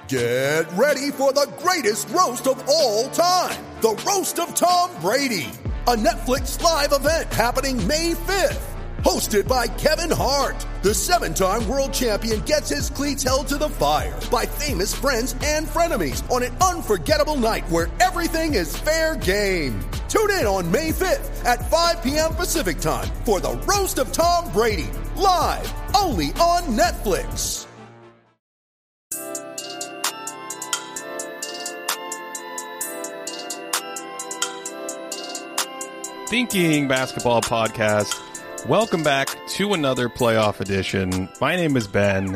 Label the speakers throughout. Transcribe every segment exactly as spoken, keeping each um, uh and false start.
Speaker 1: Get ready for the greatest roast of all time, the Roast of Tom Brady, a Netflix live event happening May fifth. Hosted by Kevin Hart, the seven-time world champion gets his cleats held to the fire by famous friends and frenemies on an unforgettable night where everything is fair game. Tune in on May fifth at five p.m. Pacific time for the Roast of Tom Brady, live only on Netflix.
Speaker 2: Thinking Basketball Podcast. Welcome back to another playoff edition. My name is Ben,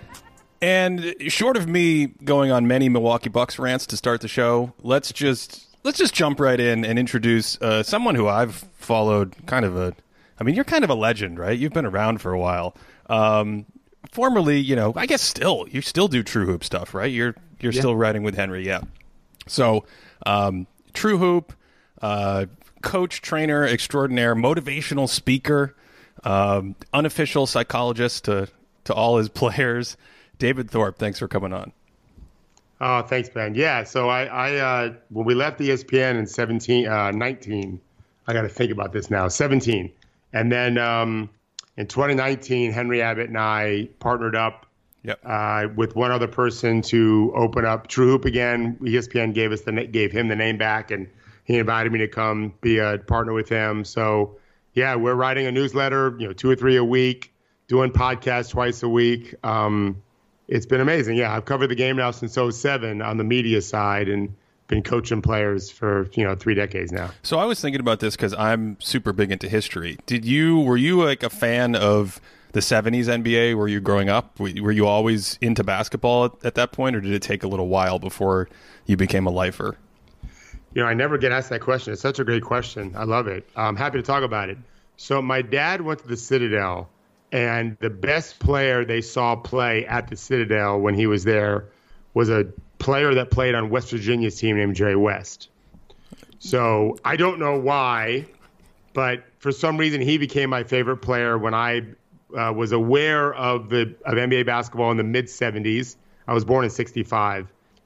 Speaker 2: and short of me going on many Milwaukee Bucks rants to start the show, let's just let's just jump right in and introduce uh, someone who I've followed. Kind of a, I mean, you're kind of a legend, right? You've been around for a while. Um, formerly, you know, I guess still you still do True Hoop stuff, right? You're you're yeah. still writing with Henry, yeah. So um, True Hoop. Uh, Coach, trainer, extraordinaire, motivational speaker, um, unofficial psychologist to, to all his players. David Thorpe, thanks for coming on.
Speaker 3: Oh, thanks, Ben. Yeah, so I, I uh, when we left E S P N in seventeen, uh, nineteen, I got to think about this now, seventeen. And then um, in twenty nineteen, Henry Abbott and I partnered up yep. uh, with one other person to open up True Hoop again. E S P N gave us the gave him the name back, and he invited me to come be a partner with him. So, yeah, we're writing a newsletter, you know, two or three a week, doing podcasts twice a week. Um, it's been amazing. Yeah, I've covered the game now since oh seven on the media side and been coaching players for, you know, three decades now.
Speaker 2: So I was thinking about this because I'm super big into history. Did you, were you like a fan of the seventies N B A? Were you growing up? Were you always into basketball at, at that point, or did it take a little while before you became a lifer?
Speaker 3: You know, I never get asked that question. It's such a great question. I love it. I'm happy to talk about it. So my dad went to the Citadel, and the best player they saw play at the Citadel when he was there was a player that played on West Virginia's team named Jerry West. So I don't know why, but for some reason he became my favorite player when I uh, was aware of the of N B A basketball in the mid seventies. I was born in sixty-five.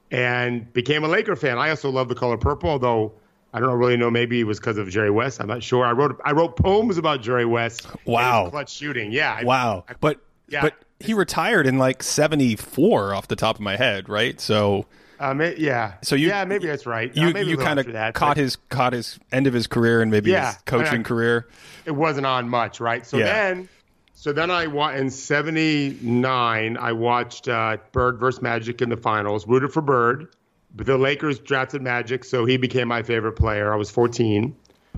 Speaker 3: And became a Laker fan. I also love the color purple, although I don't really know. Maybe it was because of Jerry West. I'm not sure. I wrote I wrote poems about Jerry West.
Speaker 2: Wow,
Speaker 3: and his clutch shooting. Yeah.
Speaker 2: Wow. I, I, but yeah. but he retired in like seventy-four off the top of my head, right? So.
Speaker 3: Um, it, yeah.
Speaker 2: So you,
Speaker 3: yeah, maybe that's right.
Speaker 2: You
Speaker 3: uh, maybe
Speaker 2: you kind of
Speaker 3: that,
Speaker 2: caught
Speaker 3: but,
Speaker 2: his caught his end of his career and maybe
Speaker 3: yeah,
Speaker 2: his coaching
Speaker 3: I mean,
Speaker 2: career.
Speaker 3: It wasn't on much, right? So
Speaker 2: yeah.
Speaker 3: then. So then I wa- in seventy-nine I watched uh, Bird versus Magic in the finals. Rooted for Bird. But the Lakers drafted Magic, so he became my favorite player. I was fourteen,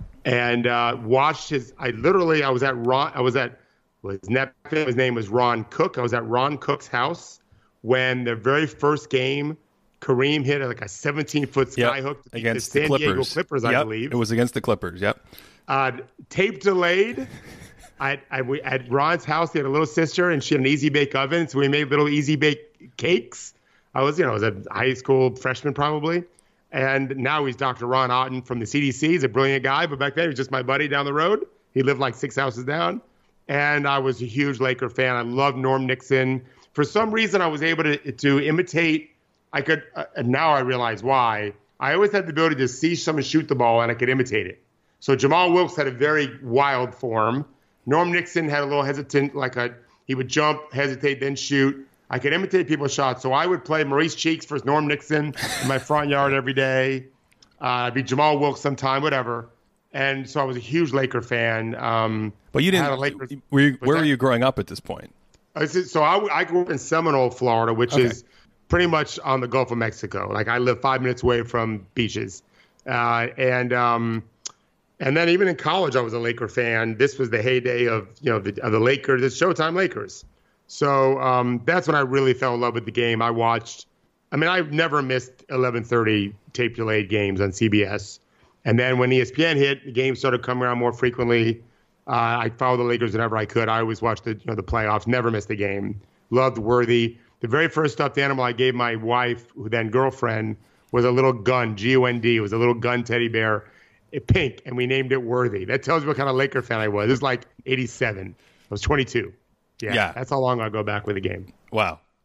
Speaker 3: and uh, watched his. I literally, I was at Ron. I was at well, his, net, his name was Ron Cook. I was at Ron Cook's house when the very first game, Kareem hit like a seventeen-foot skyhook
Speaker 2: yep. against
Speaker 3: the San
Speaker 2: the
Speaker 3: Diego Clippers,
Speaker 2: yep.
Speaker 3: I believe.
Speaker 2: It was against the Clippers. Yep.
Speaker 3: Uh, tape delayed. I, I we, at Ron's house, he had a little sister, and she had an easy bake oven, so we made little easy bake cakes. I was, you know, I was a high school freshman probably. And now he's Doctor Ron Otten from the C D C. He's a brilliant guy. But back then, he was just my buddy down the road. He lived like six houses down. And I was a huge Laker fan. I loved Norm Nixon. For some reason, I was able to, to imitate. I could, uh, and now I realize why. I always had the ability to see someone shoot the ball, and I could imitate it. So Jamal Wilkes had a very wild form. Norm Nixon had a little hesitant, like a, he would jump, hesitate, then shoot. I could imitate people's shots. So I would play Maurice Cheeks versus Norm Nixon in my front yard every day. Uh, I'd be Jamal Wilkes sometime, whatever. And so I was a huge Laker fan. Um,
Speaker 2: but you didn't.
Speaker 3: Lakers,
Speaker 2: were you, where that, were you growing up at this point?
Speaker 3: So I, I grew up in Seminole, Florida, which okay. is pretty much on the Gulf of Mexico. Like I live five minutes away from beaches. Uh, and um, and then even in college, I was a Laker fan. This was the heyday of you know the, of the Lakers, the Showtime Lakers. So um, that's when I really fell in love with the game. I watched, I mean, I've never missed eleven thirty tape delayed games on C B S. And then when E S P N hit, the games started coming around more frequently. Uh, I followed the Lakers whenever I could. I always watched the, you know, the playoffs, never missed a game. Loved Worthy. The very first stuffed animal I gave my wife, who then girlfriend, was a little gun, G O N D. It was a little gun teddy bear, pink, and we named it Worthy. That tells you what kind of Laker fan I was. This is like eighty-seven. I was twenty-two. Yeah, yeah, that's how long I go back with the game.
Speaker 2: Wow.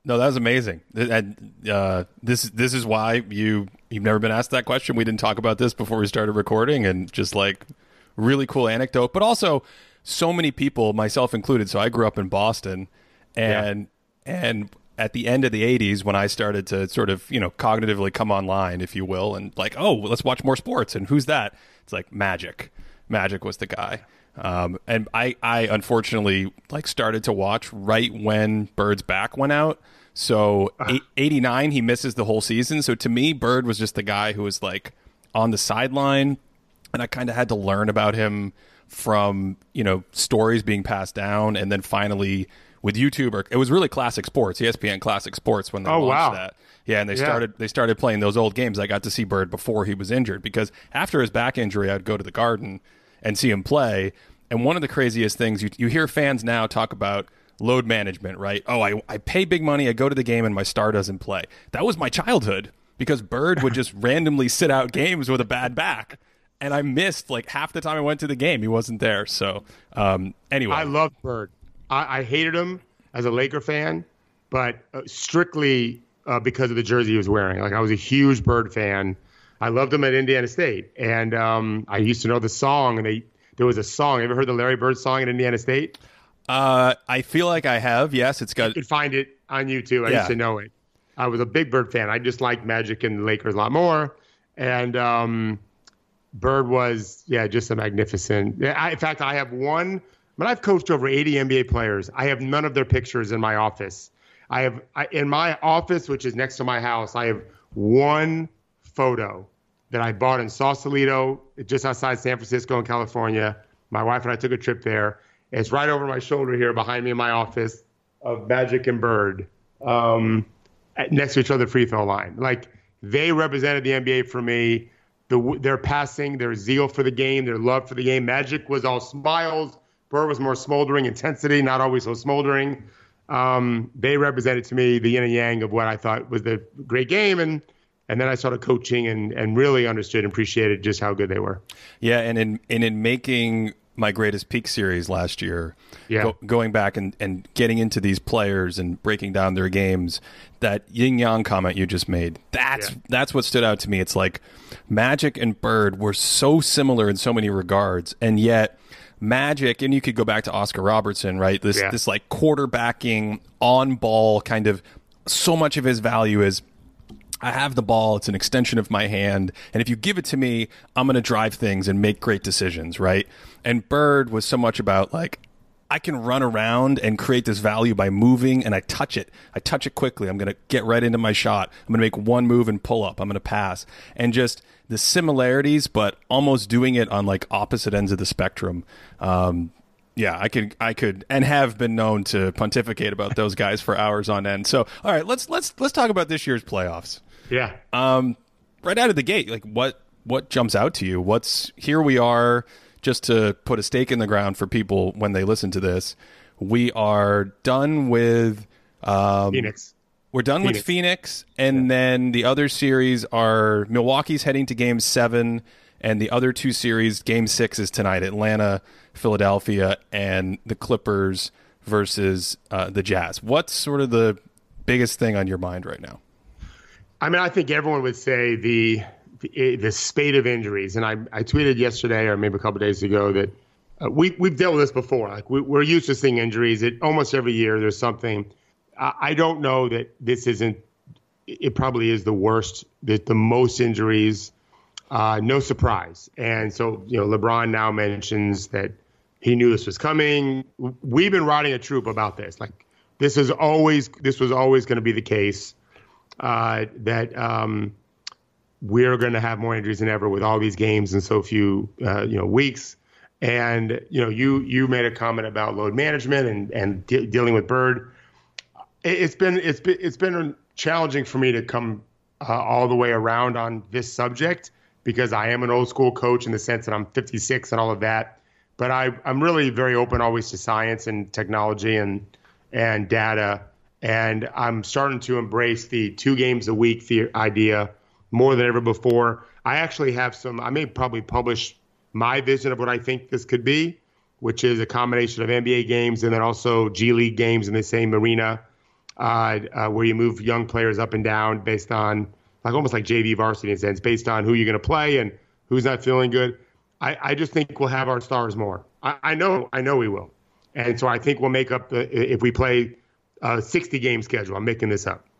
Speaker 2: No, that was amazing. And uh, this this is why you you've never been asked that question. We didn't talk about this before we started recording, and just like really cool anecdote, but also so many people, myself included. So I grew up in Boston, and yeah. and at the end of the eighties, when I started to sort of you know cognitively come online, if you will, and like, oh, let's watch more sports. And who's that? It's like Magic. Magic was the guy. Um, and I, I unfortunately like started to watch right when Bird's back went out. So uh, eighty-nine, he misses the whole season. So to me, Bird was just the guy who was like on the sideline, and I kind of had to learn about him from, you know, stories being passed down. And then finally with YouTube, or it was really Classic Sports, E S P N Classic Sports when they
Speaker 3: oh,
Speaker 2: launched
Speaker 3: wow.
Speaker 2: that. Yeah. And they
Speaker 3: yeah.
Speaker 2: started, they started playing those old games. I got to see Bird before he was injured, because after his back injury, I'd go to the Garden and see him play. And one of the craziest things, you, you hear fans now talk about load management, right? Oh, I, I pay big money, I go to the game, and my star doesn't play. That was my childhood, because Bird would just randomly sit out games with a bad back. And I missed, like, half the time I went to the game, he wasn't there. So, um, anyway.
Speaker 3: I loved Bird. I, I hated him as a Laker fan, but uh, strictly uh, because of the jersey he was wearing. Like, I was a huge Bird fan. I loved him at Indiana State. And um, I used to know the song, and they there was a song. Have you ever heard the Larry Bird song at Indiana State?
Speaker 2: Uh, I feel like I have. Yes, it's got.
Speaker 3: You could find it on YouTube. I
Speaker 2: yeah.
Speaker 3: used to know it. I was a big Bird fan. I just liked Magic and the Lakers a lot more. And um, Bird was, yeah, just a magnificent. I, in fact, I have one. But I've coached over eighty N B A players. I have none of their pictures in my office. I have I, in my office, which is next to my house, I have one photo that I bought in Sausalito, just outside San Francisco in California. My wife and I took a trip there. It's right over my shoulder here behind me in my office of Magic and Bird um, next to each other free throw line. Like, they represented the N B A for me. The, their passing, their zeal for the game, their love for the game. Magic was all smiles. Bird was more smoldering intensity, not always so smoldering. Um, they represented to me the yin and yang of what I thought was the great game. And And then I started coaching and, and really understood and appreciated just how good they were.
Speaker 2: Yeah, and in and in making my Greatest Peak series last year,
Speaker 3: yeah.
Speaker 2: go, going back and, and getting into these players and breaking down their games, that yin-yang comment you just made, that's yeah. that's what stood out to me. It's like Magic and Bird were so similar in so many regards, and yet Magic, and you could go back to Oscar Robertson, right? This
Speaker 3: yeah.
Speaker 2: this like quarterbacking, on-ball kind of, so much of his value is, I have the ball, it's an extension of my hand, and if you give it to me, I'm going to drive things and make great decisions, right? And Bird was so much about, like, I can run around and create this value by moving, and I touch it. I touch it quickly. I'm going to get right into my shot. I'm going to make one move and pull up. I'm going to pass. And just the similarities, but almost doing it on, like, opposite ends of the spectrum. Um, yeah, I could, I could, and have been known to pontificate about those guys for hours on end. So, all right, let's let's let's talk about this year's playoffs.
Speaker 3: Yeah.
Speaker 2: Um, right out of the gate, like what what jumps out to you? What's here we are, just to put a stake in the ground for people when they listen to this. We are done with um,
Speaker 3: Phoenix.
Speaker 2: We're done
Speaker 3: Phoenix.
Speaker 2: with Phoenix, and yeah. then the other series are Milwaukee's heading to Game Seven, and the other two series, Game Six is tonight: Atlanta, Philadelphia, and the Clippers versus uh, the Jazz. What's sort of the biggest thing on your mind right now?
Speaker 3: I mean, I think everyone would say the the, the spate of injuries, and I, I tweeted yesterday or maybe a couple of days ago that uh, we we've dealt with this before. Like we, we're used to seeing injuries. It almost every year there's something. I, I don't know that this isn't. It probably is the worst. The, the most injuries. Uh, no surprise. And so you know, LeBron now mentions that he knew this was coming. We've been riding a troop about this. Like this is always this was always going to be the case. Uh, that um, we're going to have more injuries than ever with all these games in so few, uh, you know, weeks. And you know, you you made a comment about load management and and de- dealing with Bird. It's been it's been it's been challenging for me to come uh, all the way around on this subject because I am an old school coach in the sense that I'm fifty-six and all of that. But I I'm really very open always to science and technology and and data. And I'm starting to embrace the two games a week the idea more than ever before. I actually have some, I may probably publish my vision of what I think this could be, which is a combination of N B A games and then also G League games in the same arena. uh, uh, where you move young players up and down based on, like almost like J V varsity in a sense, based on who you're going to play and who's not feeling good. I, I just think we'll have our stars more. I, I know, I know we will. And so I think we'll make up the, if we play a sixty game schedule, I'm making this up.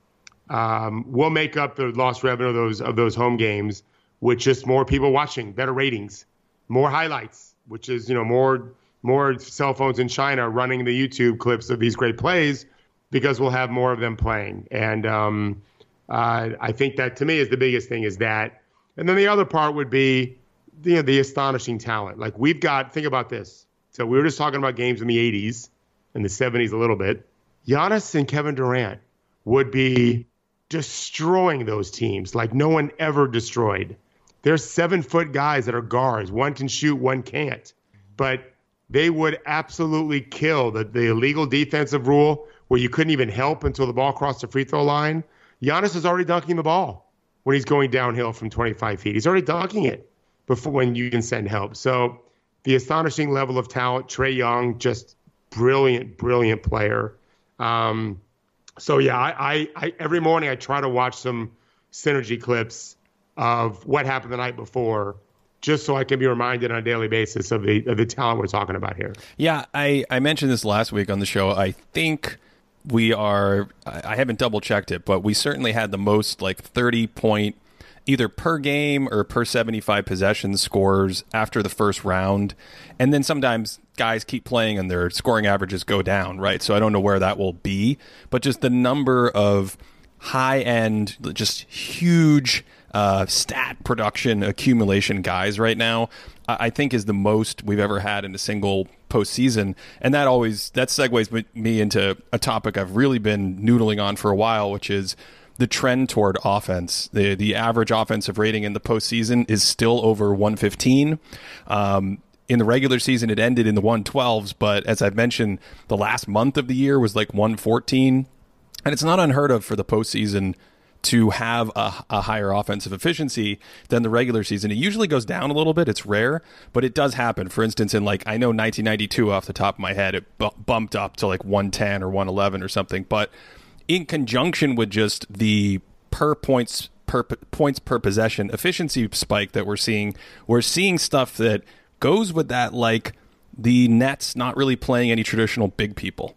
Speaker 3: Um, we'll make up the lost revenue of those, of those home games with just more people watching, better ratings, more highlights, which is, you know, more, more cell phones in China running the YouTube clips of these great plays, because we'll have more of them playing. And um, uh, I think that, to me, is the biggest thing, is that. And then the other part would be, you know, the astonishing talent. Like, we've got, think about this. So we were just talking about games in the eighties and the seventies a little bit. Giannis and Kevin Durant would be destroying those teams like no one ever destroyed. They're seven-foot guys that are guards. One can shoot, one can't. But they would absolutely kill the, the illegal defensive rule where you couldn't even help until the ball crossed the free throw line. Giannis is already dunking the ball when he's going downhill from twenty-five feet. He's already dunking it before when you can send help. So the astonishing level of talent, Trae Young, just brilliant, brilliant player. Um, so, yeah, I, I, I every morning I try to watch some synergy clips of what happened the night before, just so I can be reminded on a daily basis of the of the talent we're talking about here.
Speaker 2: Yeah, I, I mentioned this last week on the show. I think we are, I haven't double checked it, but we certainly had the most like thirty point either per game or per seventy-five possession scores after the first round. And then sometimes guys keep playing and their scoring averages go down, right? So I don't know where that will be, but just the number of high-end, just huge uh, stat production accumulation guys right now, I think is the most we've ever had in a single postseason. And that always, that segues me into a topic I've really been noodling on for a while, which is the trend toward offense. The the average offensive rating in the postseason is still over one fifteen. Um, in the regular season, it ended in the one twelves, but as I've mentioned, the last month of the year was like one fourteen. And it's not unheard of for the postseason to have a, a higher offensive efficiency than the regular season. It usually goes down a little bit. It's rare, but it does happen. For instance, in like, I know nineteen ninety-two off the top of my head, it bu- bumped up to like one ten or one eleven or something. But in conjunction with just the per points per points per possession efficiency spike that we're seeing, we're seeing stuff that goes with that, like the Nets not really playing any traditional big people.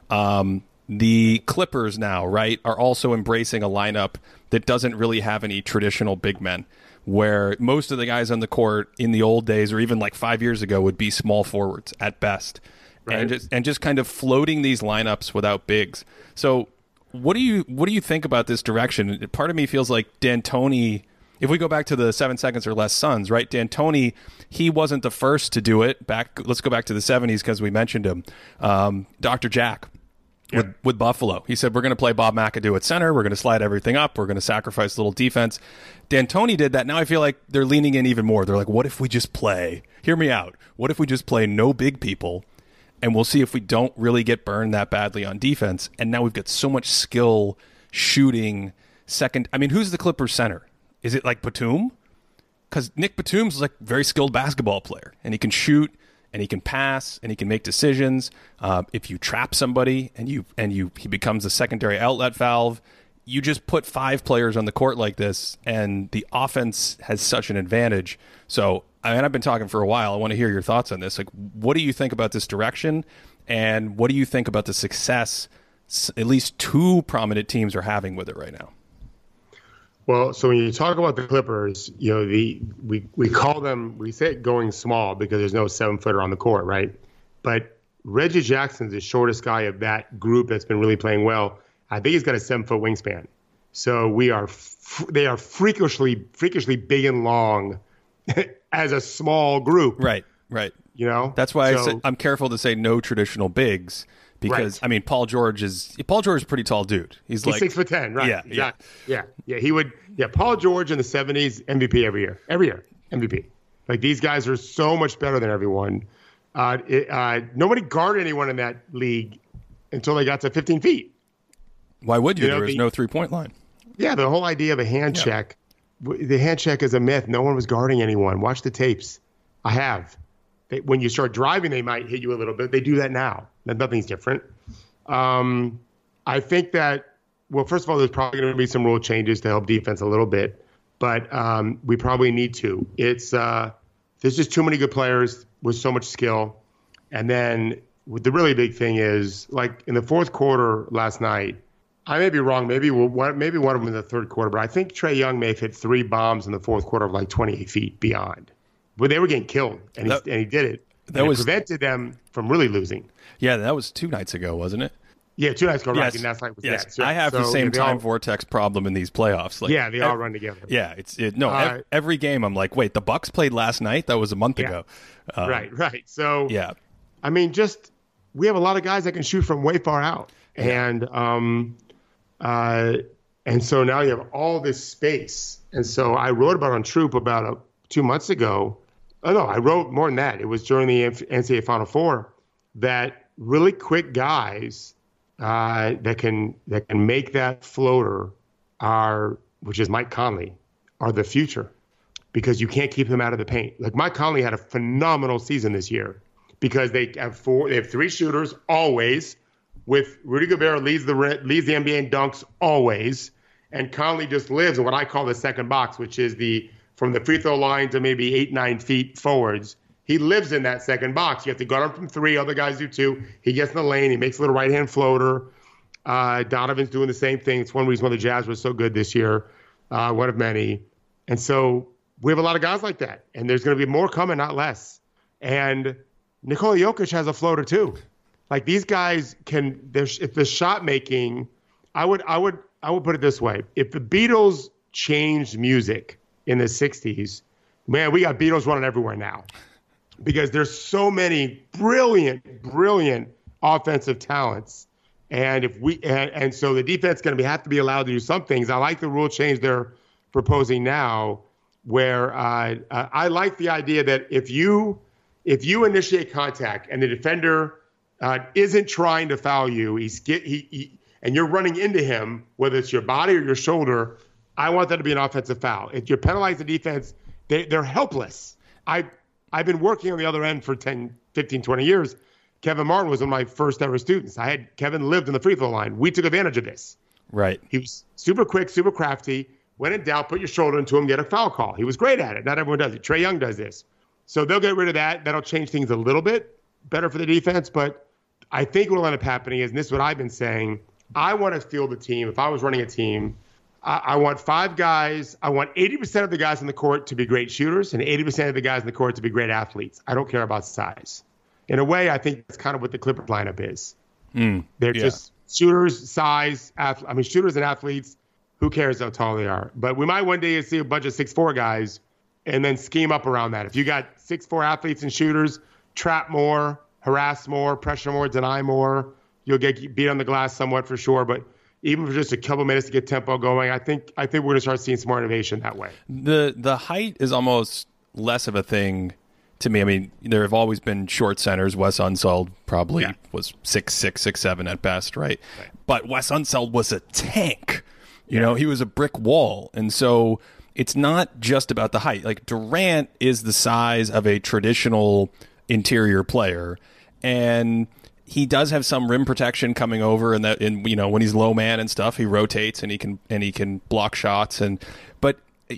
Speaker 2: Um, the Clippers now, right, are also embracing a lineup that doesn't really have any traditional big men, where most of the guys on the court in the old days, or even like five years ago, would be small forwards at best. Right. And just, and just kind of floating these lineups without bigs. So what do you what do you think about this direction? Part of me feels like D'Antoni, if we go back to the seven seconds or less Suns, right? D'Antoni, he wasn't the first to do it. Back, let's go back to the seventies because we mentioned him. Um, Doctor Jack with, yeah. with Buffalo. He said, we're going to play Bob McAdoo at center. We're going to slide everything up. We're going to sacrifice a little defense. D'Antoni did that. Now I feel like they're leaning in even more. They're like, what if we just play? Hear me out. What if we just play no big people? And we'll see if we don't really get burned that badly on defense. And now we've got so much skill shooting second. I mean, who's the Clippers center? Is it like Batum? Because Nick Batum's like a very skilled basketball player, and he can shoot, and he can pass, and he can make decisions. Uh, if you trap somebody and you and you he becomes a secondary outlet valve, you just put five players on the court like this, and the offense has such an advantage. So, I mean, I've been talking for a while. I want to hear your thoughts on this. Like, what do you think about this direction, and what do you think about the success at least two prominent teams are having with it right now?
Speaker 3: Well, so when you talk about the Clippers, you know, the we, we call them, we say it going small because there's no seven-footer on the court, right? But Reggie Jackson's the shortest guy of that group that's been really playing well. I think he's got a seven-foot wingspan. So we are, f- they are freakishly, freakishly big and long as a small group.
Speaker 2: Right, right.
Speaker 3: You know?
Speaker 2: That's why
Speaker 3: so,
Speaker 2: I say, I'm careful to say no traditional bigs. Because,
Speaker 3: right.
Speaker 2: I mean, Paul George is Paul George is a pretty tall dude. He's,
Speaker 3: He's
Speaker 2: like
Speaker 3: six foot ten, right?
Speaker 2: Yeah,
Speaker 3: exactly. yeah, yeah, yeah. He would, yeah. Paul George in the seventies, M V P every year, every year, M V P. Like, these guys are so much better than everyone. Uh, it, uh, nobody guarded anyone in that league until they got to fifteen feet.
Speaker 2: Why would you?
Speaker 3: you know,
Speaker 2: there was
Speaker 3: the,
Speaker 2: no three point line.
Speaker 3: Yeah, the whole idea of a hand yeah. check, the hand check is a myth. No one was guarding anyone. Watch the tapes. I have. They, when you start driving, they might hit you a little bit. They do that now. Nothing's different. Um, I think that, well, first of all, there's probably going to be some rule changes to help defense a little bit, but um, we probably need to. It's uh, there's just too many good players with so much skill. And then the really big thing is, like in the fourth quarter last night, I may be wrong. Maybe one, maybe one of them in the third quarter, but I think Trae Young may have hit three bombs in the fourth quarter of like twenty-eight feet beyond. But they were getting killed, and he, that, and he did it. That and was, it prevented them from really losing.
Speaker 2: Yeah, that was two nights ago, wasn't it?
Speaker 3: Yeah, two nights ago,
Speaker 2: yes.
Speaker 3: right? And that's like was
Speaker 2: yes.
Speaker 3: that. So,
Speaker 2: I have
Speaker 3: so,
Speaker 2: the same
Speaker 3: yeah,
Speaker 2: time
Speaker 3: all,
Speaker 2: vortex problem in these playoffs. Like,
Speaker 3: yeah, they all run together.
Speaker 2: Yeah, it's it, no.
Speaker 3: Uh,
Speaker 2: every, every game, I'm like, wait, the Bucks played last night. That was a month
Speaker 3: yeah.
Speaker 2: ago. Um,
Speaker 3: right, right. So
Speaker 2: yeah,
Speaker 3: I mean, just we have a lot of guys that can shoot from way far out,
Speaker 2: yeah.
Speaker 3: and um, uh, and so now you have all this space. And so I wrote about on Troop about a, two months ago. Oh no, I wrote more than that. It was during the N C double A Final Four that really quick guys uh, that can that can make that floater are, which is Mike Conley, are the future, because you can't keep them out of the paint. Like Mike Conley had a phenomenal season this year because they have four, they have three shooters always. With Rudy Gobert leads the leads the N B A in dunks always, and Conley just lives in what I call the second box, which is the from the free throw line to maybe eight, nine feet forwards. He lives in that second box. You have to guard him from three. Other guys do too. He gets in the lane. He makes a little right-hand floater. Uh, Donovan's doing the same thing. It's one reason why the Jazz was so good this year, uh, one of many. And so we have a lot of guys like that, and there's going to be more coming, not less. And Nikola Jokic has a floater too. Like these guys can, if the shot making, I would, I would, I would put it this way: if the Beatles changed music in the sixties, man, we got Beatles running everywhere now, because there's so many brilliant, brilliant offensive talents, and if we, and, and so the defense is going to be have to be allowed to do some things. I like the rule change they're proposing now, where uh, uh, I like the idea that if you, if you initiate contact and the defender Uh, isn't trying to foul you, he's get he, he and you're running into him, whether it's your body or your shoulder, I want that to be an offensive foul. If you're penalizing the defense, they, they're helpless. I, I've been working on the other end for ten, fifteen, twenty years. Kevin Martin was one of my first ever students. I had Kevin lived in the free throw line. We took advantage of this.
Speaker 2: Right.
Speaker 3: He was super quick, super crafty. When in doubt, put your shoulder into him, get a foul call. He was great at it. Not everyone does it. Trae Young does this. So they'll get rid of that. That'll change things a little bit better for the defense, but I think what will end up happening is, and this is what I've been saying, I want to field a team. If I was running a team, I, I want five guys. I want eighty percent of the guys on the court to be great shooters and eighty percent of the guys on the court to be great athletes. I don't care about size. In a way, I think that's kind of what the Clippers lineup is.
Speaker 2: Mm,
Speaker 3: They're
Speaker 2: yeah.
Speaker 3: just shooters, size, ath- I mean, shooters and athletes. Who cares how tall they are? But we might one day see a bunch of six foot four guys and then scheme up around that. If you got six foot four athletes and shooters, trap more, harass more, pressure more, deny more. You'll get beat on the glass somewhat for sure, but even for just a couple minutes to get tempo going, I think I think we're going to start seeing some more innovation that way.
Speaker 2: The the height is almost less of a thing to me. I mean, there have always been short centers. Wes Unseld probably yeah. was six six, six seven at best, right? right? But Wes Unseld was a tank. You yeah. know, he was a brick wall, and so it's not just about the height. Like Durant is the size of a traditional interior player, and he does have some rim protection coming over, and that in you know when he's low man and stuff, he rotates and he can and he can block shots. And but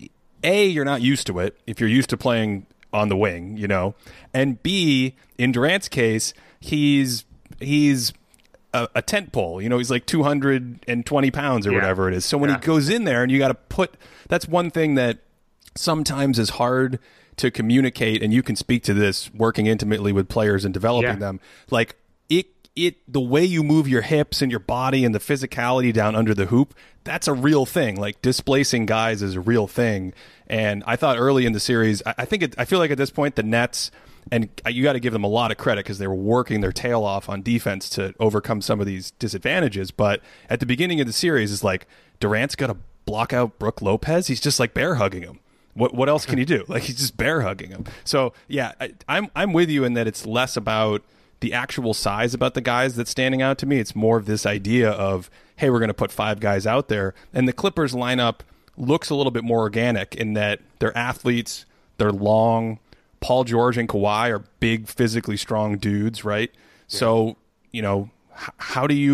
Speaker 2: A, you're not used to it if you're used to playing on the wing, you know, and B, in Durant's case, he's he's a, a tent pole. You know, he's like two hundred twenty pounds or yeah. whatever it is. So when yeah. he goes in there, and you got to put that's one thing that sometimes is hard to communicate, and you can speak to this working intimately with players and developing yeah. them. Like it, it, the way you move your hips and your body and the physicality down under the hoop, that's a real thing. Like displacing guys is a real thing. And I thought early in the series, I, I think it, I feel like at this point the Nets, and you got to give them a lot of credit because they were working their tail off on defense to overcome some of these disadvantages. But at the beginning of the series, it's like Durant's got to block out Brook Lopez. He's just like bear hugging him. What what else can you do? Like he's just bear hugging him. So yeah, I, I'm I'm with you in that it's less about the actual size about the guys that's standing out to me. It's more of this idea of, hey, we're going to put five guys out there, and the Clippers lineup looks a little bit more organic in that they're athletes, they're long. Paul George and Kawhi are big, physically strong dudes, right? Yeah. So you know, h- how do you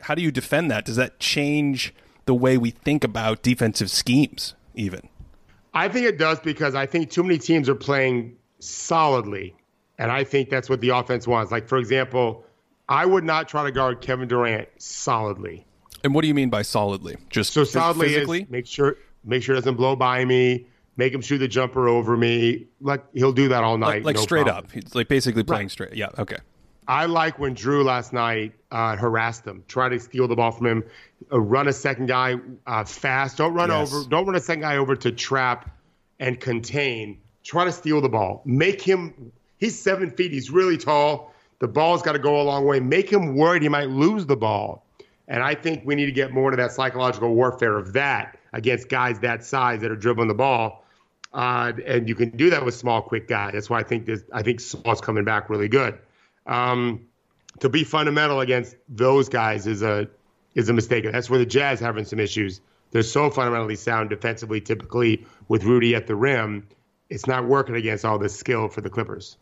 Speaker 2: how do you defend that? Does that change the way we think about defensive schemes even?
Speaker 3: I think it does, because I think too many teams are playing solidly, and I think that's what the offense wants. Like, for example, I would not try to guard Kevin Durant solidly.
Speaker 2: And what do you mean by solidly? Just
Speaker 3: so solidly
Speaker 2: physically?
Speaker 3: Is make sure make sure it doesn't blow by me, make him shoot the jumper over me. Like, he'll do that all night.
Speaker 2: Like, like
Speaker 3: no
Speaker 2: straight
Speaker 3: problem.
Speaker 2: up. He's like basically playing
Speaker 3: Right.
Speaker 2: straight. Yeah, okay.
Speaker 3: I like when Drew last night uh, harassed him, try to steal the ball from him, uh, run a second guy uh, fast. Don't run
Speaker 2: Yes.
Speaker 3: over. Don't run a second guy over to trap and contain. Try to steal the ball. Make him. He's seven feet. He's really tall. The ball's got to go a long way. Make him worried he might lose the ball. And I think we need to get more into that psychological warfare of that against guys that size that are dribbling the ball. Uh, and you can do that with small, quick guys. That's why I think this. I think Small's coming back really good. Um, to be fundamental against those guys is a is a mistake. That's where the Jazz are having some issues. They're so fundamentally sound defensively, typically with Rudy at the rim. It's not working against all this skill for the Clippers.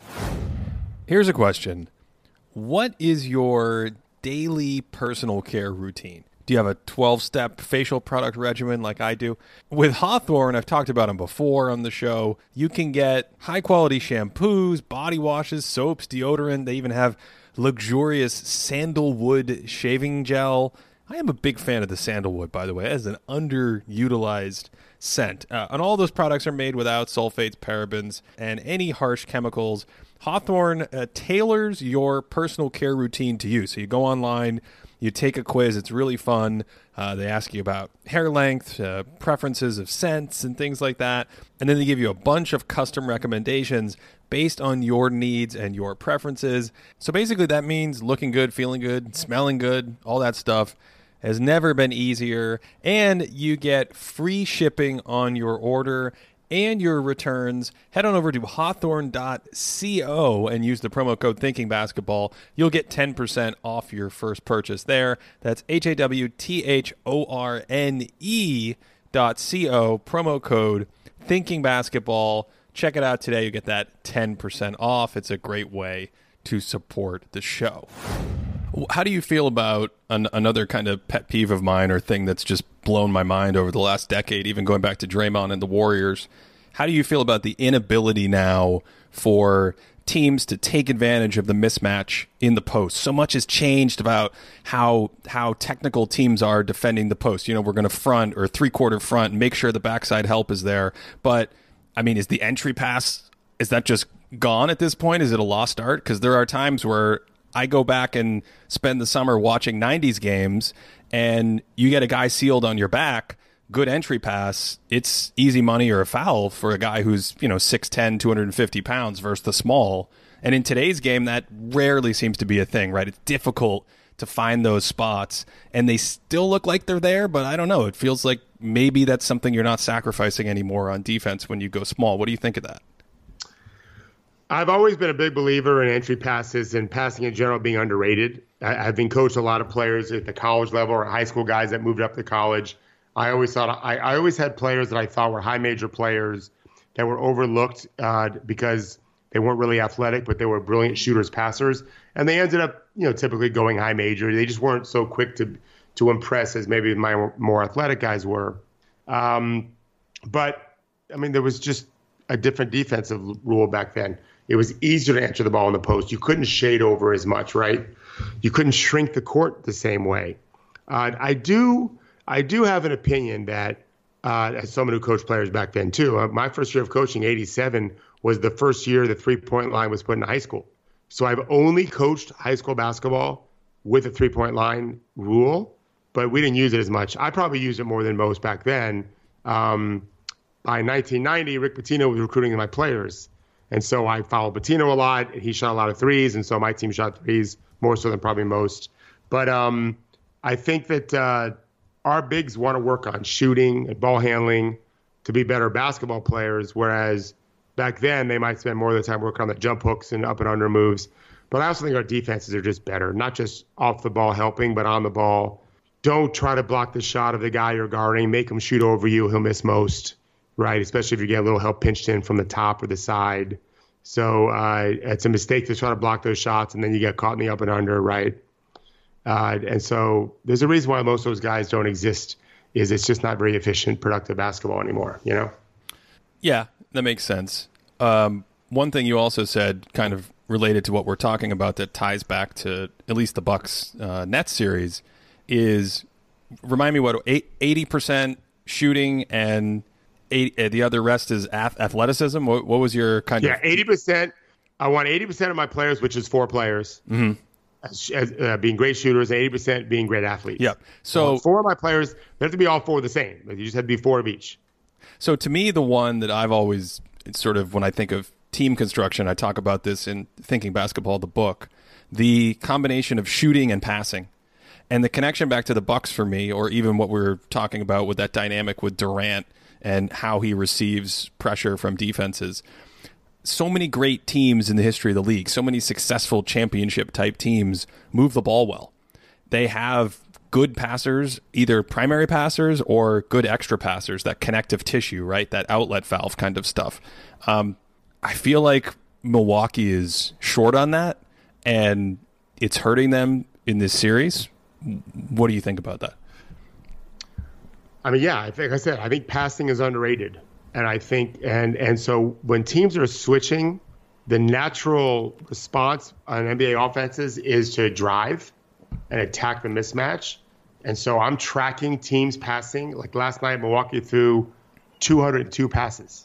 Speaker 2: Here's a question. What is your daily personal care routine? Do you have a twelve-step facial product regimen like I do? With Hawthorne, I've talked about them before on the show, you can get high-quality shampoos, body washes, soaps, deodorant. They even have luxurious sandalwood shaving gel. I am a big fan of the sandalwood, by the way, as an underutilized scent. Uh, and all those products are made without sulfates, parabens, and any harsh chemicals. Hawthorne uh, tailors your personal care routine to you. So you go online, you take a quiz. It's really fun. Uh, they ask you about hair length, uh, preferences of scents, and things like that. And then they give you a bunch of custom recommendations based on your needs and your preferences. So basically that means looking good, feeling good, smelling good, all that stuff has never been easier. And you get free shipping on your order and your returns. Head on over to hawthorne dot co and use the promo code ThinkingBasketball. You'll get ten percent off your first purchase there. That's H A W T H O R N E dot C-O, promo code ThinkingBasketball. Check it out today. You get that ten percent off. It's a great way to support the show. How do you feel about an, another kind of pet peeve of mine or thing that's just blown my mind over the last decade, even going back to Draymond and the Warriors? How do you feel about the inability now for teams to take advantage of the mismatch in the post? So much has changed about how how technical teams are defending the post. You know, we're going to front or three-quarter front and make sure the backside help is there. But, I mean, is the entry pass, is that just gone at this point? Is it a lost art? Because there are times where I go back and spend the summer watching nineties games, and you get a guy sealed on your back, good entry pass, it's easy money or a foul for a guy who's, you know, six ten, two hundred fifty pounds versus the small. And in today's game, that rarely seems to be a thing, right? It's difficult to find those spots, and they still look like they're there, but I don't know. It feels like maybe that's something you're not sacrificing anymore on defense when you go small. What do you think of that?
Speaker 3: I've always been a big believer in entry passes and passing in general being underrated. I, I've been coached a lot of players at the college level or high school guys that moved up to college. I always thought I, I always had players that I thought were high major players that were overlooked uh, because they weren't really athletic, but they were brilliant shooters, passers, and they ended up, you know, typically going high major. They just weren't so quick to to impress as maybe my more athletic guys were. Um, but I mean, there was just a different defensive rule back then. It was easier to enter the ball in the post. You couldn't shade over as much, right? You couldn't shrink the court the same way. Uh, I do, I do have an opinion that, uh, as someone who coached players back then too, uh, my first year of coaching, eighty-seven, was the first year the three-point line was put in high school. So I've only coached high school basketball with a three-point line rule, but we didn't use it as much. I probably used it more than most back then. Um, by nineteen ninety, Rick Pitino was recruiting my players. And so I followed Pitino a lot, and he shot a lot of threes, and so my team shot threes more so than probably most. But um, I think that uh, our bigs want to work on shooting and ball handling to be better basketball players, whereas back then they might spend more of the time working on the jump hooks and up and under moves. But I also think our defenses are just better, not just off the ball helping, but on the ball. Don't try to block the shot of the guy you're guarding. Make him shoot over you. He'll miss most. Right, especially if you get a little help pinched in from the top or the side. So uh, it's a mistake to try to block those shots, and then you get caught in the up and under, right? Uh, and so there's a reason why most of those guys don't exist, is it's just not very efficient, productive basketball anymore, you know?
Speaker 2: Yeah, that makes sense. Um, one thing you also said, kind of related to what we're talking about, that ties back to at least the Bucks uh, Nets series, is, remind me what, eighty percent shooting and eighty, uh, the other rest is ath- athleticism? What, what was your kind
Speaker 3: yeah,
Speaker 2: of...
Speaker 3: Yeah, eighty percent. I want eighty percent of my players, which is four players,
Speaker 2: mm-hmm.
Speaker 3: as, as, uh, being great shooters, and eighty percent being great athletes.
Speaker 2: Yep. So
Speaker 3: uh, four of my players, they have to be all four the same. You just have to be four of each.
Speaker 2: So to me, the one that I've always, it's sort of, when I think of team construction, I talk about this in Thinking Basketball, the book, the combination of shooting and passing. And the connection back to the Bucks for me, or even what we're talking about with that dynamic with Durant and how he receives pressure from defenses. So many great teams in the history of the league, so many successful championship-type teams move the ball well. They have good passers, either primary passers or good extra passers, that connective tissue, right? That outlet valve kind of stuff. Um, I feel like Milwaukee is short on that, and it's hurting them in this series. What do you think about that?
Speaker 3: I mean, yeah, I think, like I said, I think passing is underrated. And I think, and and so when teams are switching, the natural response on N B A offenses is to drive and attack the mismatch. And so I'm tracking teams passing. Like last night, Milwaukee threw two hundred two passes.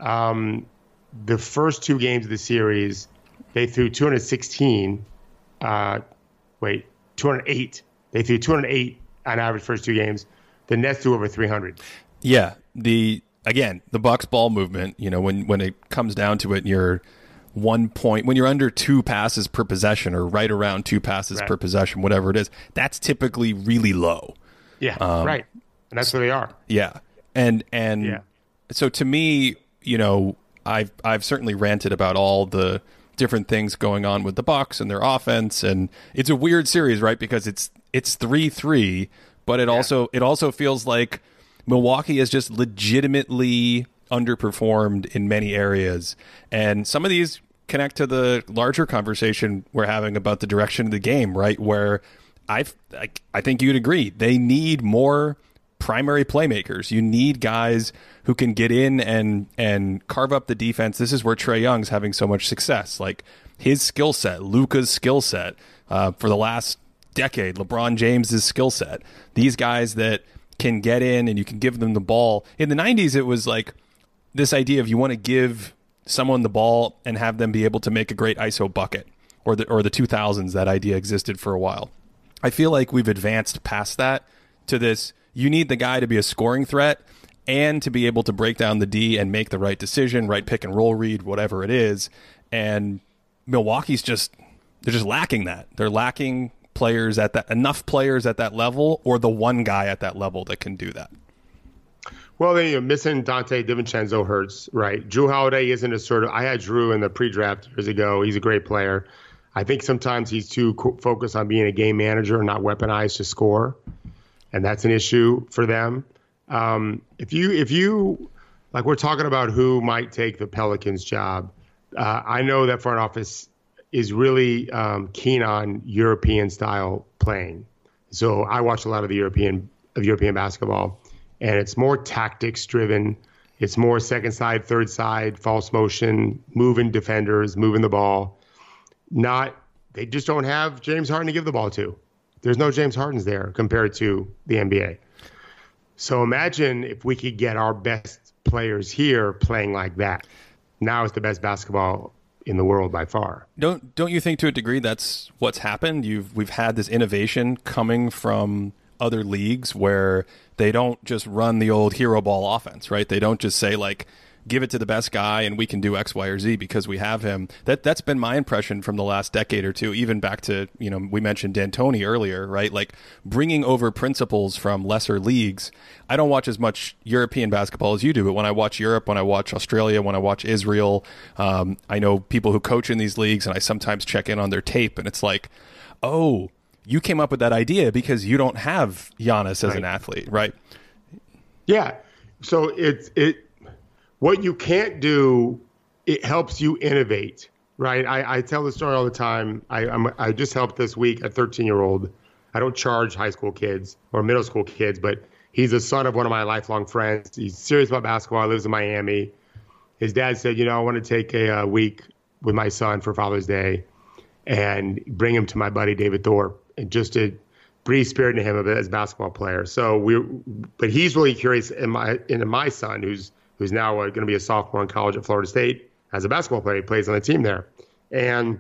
Speaker 3: Um, the first two games of the series, they threw two hundred sixteen. Uh, wait, two hundred eight. They threw two hundred eight on average first two games. The Nets threw over three hundred.
Speaker 2: Yeah, the again the Bucks ball movement. You know, when when it comes down to it, and you're one point when you're under two passes per possession, or right around two passes
Speaker 3: right.
Speaker 2: per possession, whatever it is, that's typically really low.
Speaker 3: Yeah,
Speaker 2: um,
Speaker 3: right, and that's where they are.
Speaker 2: Yeah, and and
Speaker 3: yeah.
Speaker 2: so to me, you know, I've I've certainly ranted about all the different things going on with the Bucks and their offense, and it's a weird series, right? Because it's it's three three, but it yeah. also it also feels like Milwaukee has just legitimately underperformed in many areas, and some of these connect to the larger conversation we're having about the direction of the game, right? Where I've, I I think you'd agree, they need more primary playmakers. You need guys who can get in and and carve up the defense. This is where Trae Young's having so much success. Like his skill set, Luka's skill set, uh, for the last decade, LeBron James's skill set. These guys that can get in and you can give them the ball. In the nineties, it was like this idea of you want to give someone the ball and have them be able to make a great I S O bucket, or the or the two thousands, that idea existed for a while. I feel like we've advanced past that to this. You need the guy to be a scoring threat and to be able to break down the D and make the right decision, right pick and roll read, whatever it is. And Milwaukee's just, they're just lacking that. They're lacking players at that, enough players at that level, or the one guy at that level that can do that.
Speaker 3: Well, then you're missing Dante DiVincenzo hurts, right? Drew Holiday isn't a sort of, I had Drew in the pre-draft years ago. He's a great player. I think sometimes he's too co- focused on being a game manager and not weaponized to score. And that's an issue for them. Um, if you, if you, like we're talking about who might take the Pelicans job, uh, I know that front office is really um, keen on European style playing. So I watch a lot of the European of European basketball, and it's more tactics driven. It's more second side, third side, false motion, moving defenders, moving the ball. Not, they just don't have James Harden to give the ball to. There's no James Hardens there compared to the N B A. So imagine if we could get our best players here playing like that. Now it's the best basketball in the world by far.
Speaker 2: Don't don't you think to a degree that's what's happened? You've we've had this innovation coming from other leagues where they don't just run the old hero ball offense, right? They don't just say like, give it to the best guy and we can do X, Y, or Z because we have him. That that's been my impression from the last decade or two, even back to, you know, we mentioned D'Antoni earlier, right? Like bringing over principles from lesser leagues. I don't watch as much European basketball as you do, but when I watch Europe, when I watch Australia, when I watch Israel, um, I know people who coach in these leagues, and I sometimes check in on their tape, and it's like, oh, you came up with that idea because you don't have Giannis as right. an athlete, right?
Speaker 3: Yeah. So it's it. What you can't do, it helps you innovate, right? I, I tell the story all the time. I I'm, I just helped this week a thirteen-year-old I don't charge high school kids or middle school kids, but he's the son of one of my lifelong friends. He's serious about basketball. He lives in Miami. His dad said, you know, I want to take a, a week with my son for Father's Day and bring him to my buddy David Thorpe, and just to breathe spirit into him as a basketball player. So we, but he's really curious in my into my son, who's who's now uh, going to be a sophomore in college at Florida State as a basketball player. He plays on the team there, and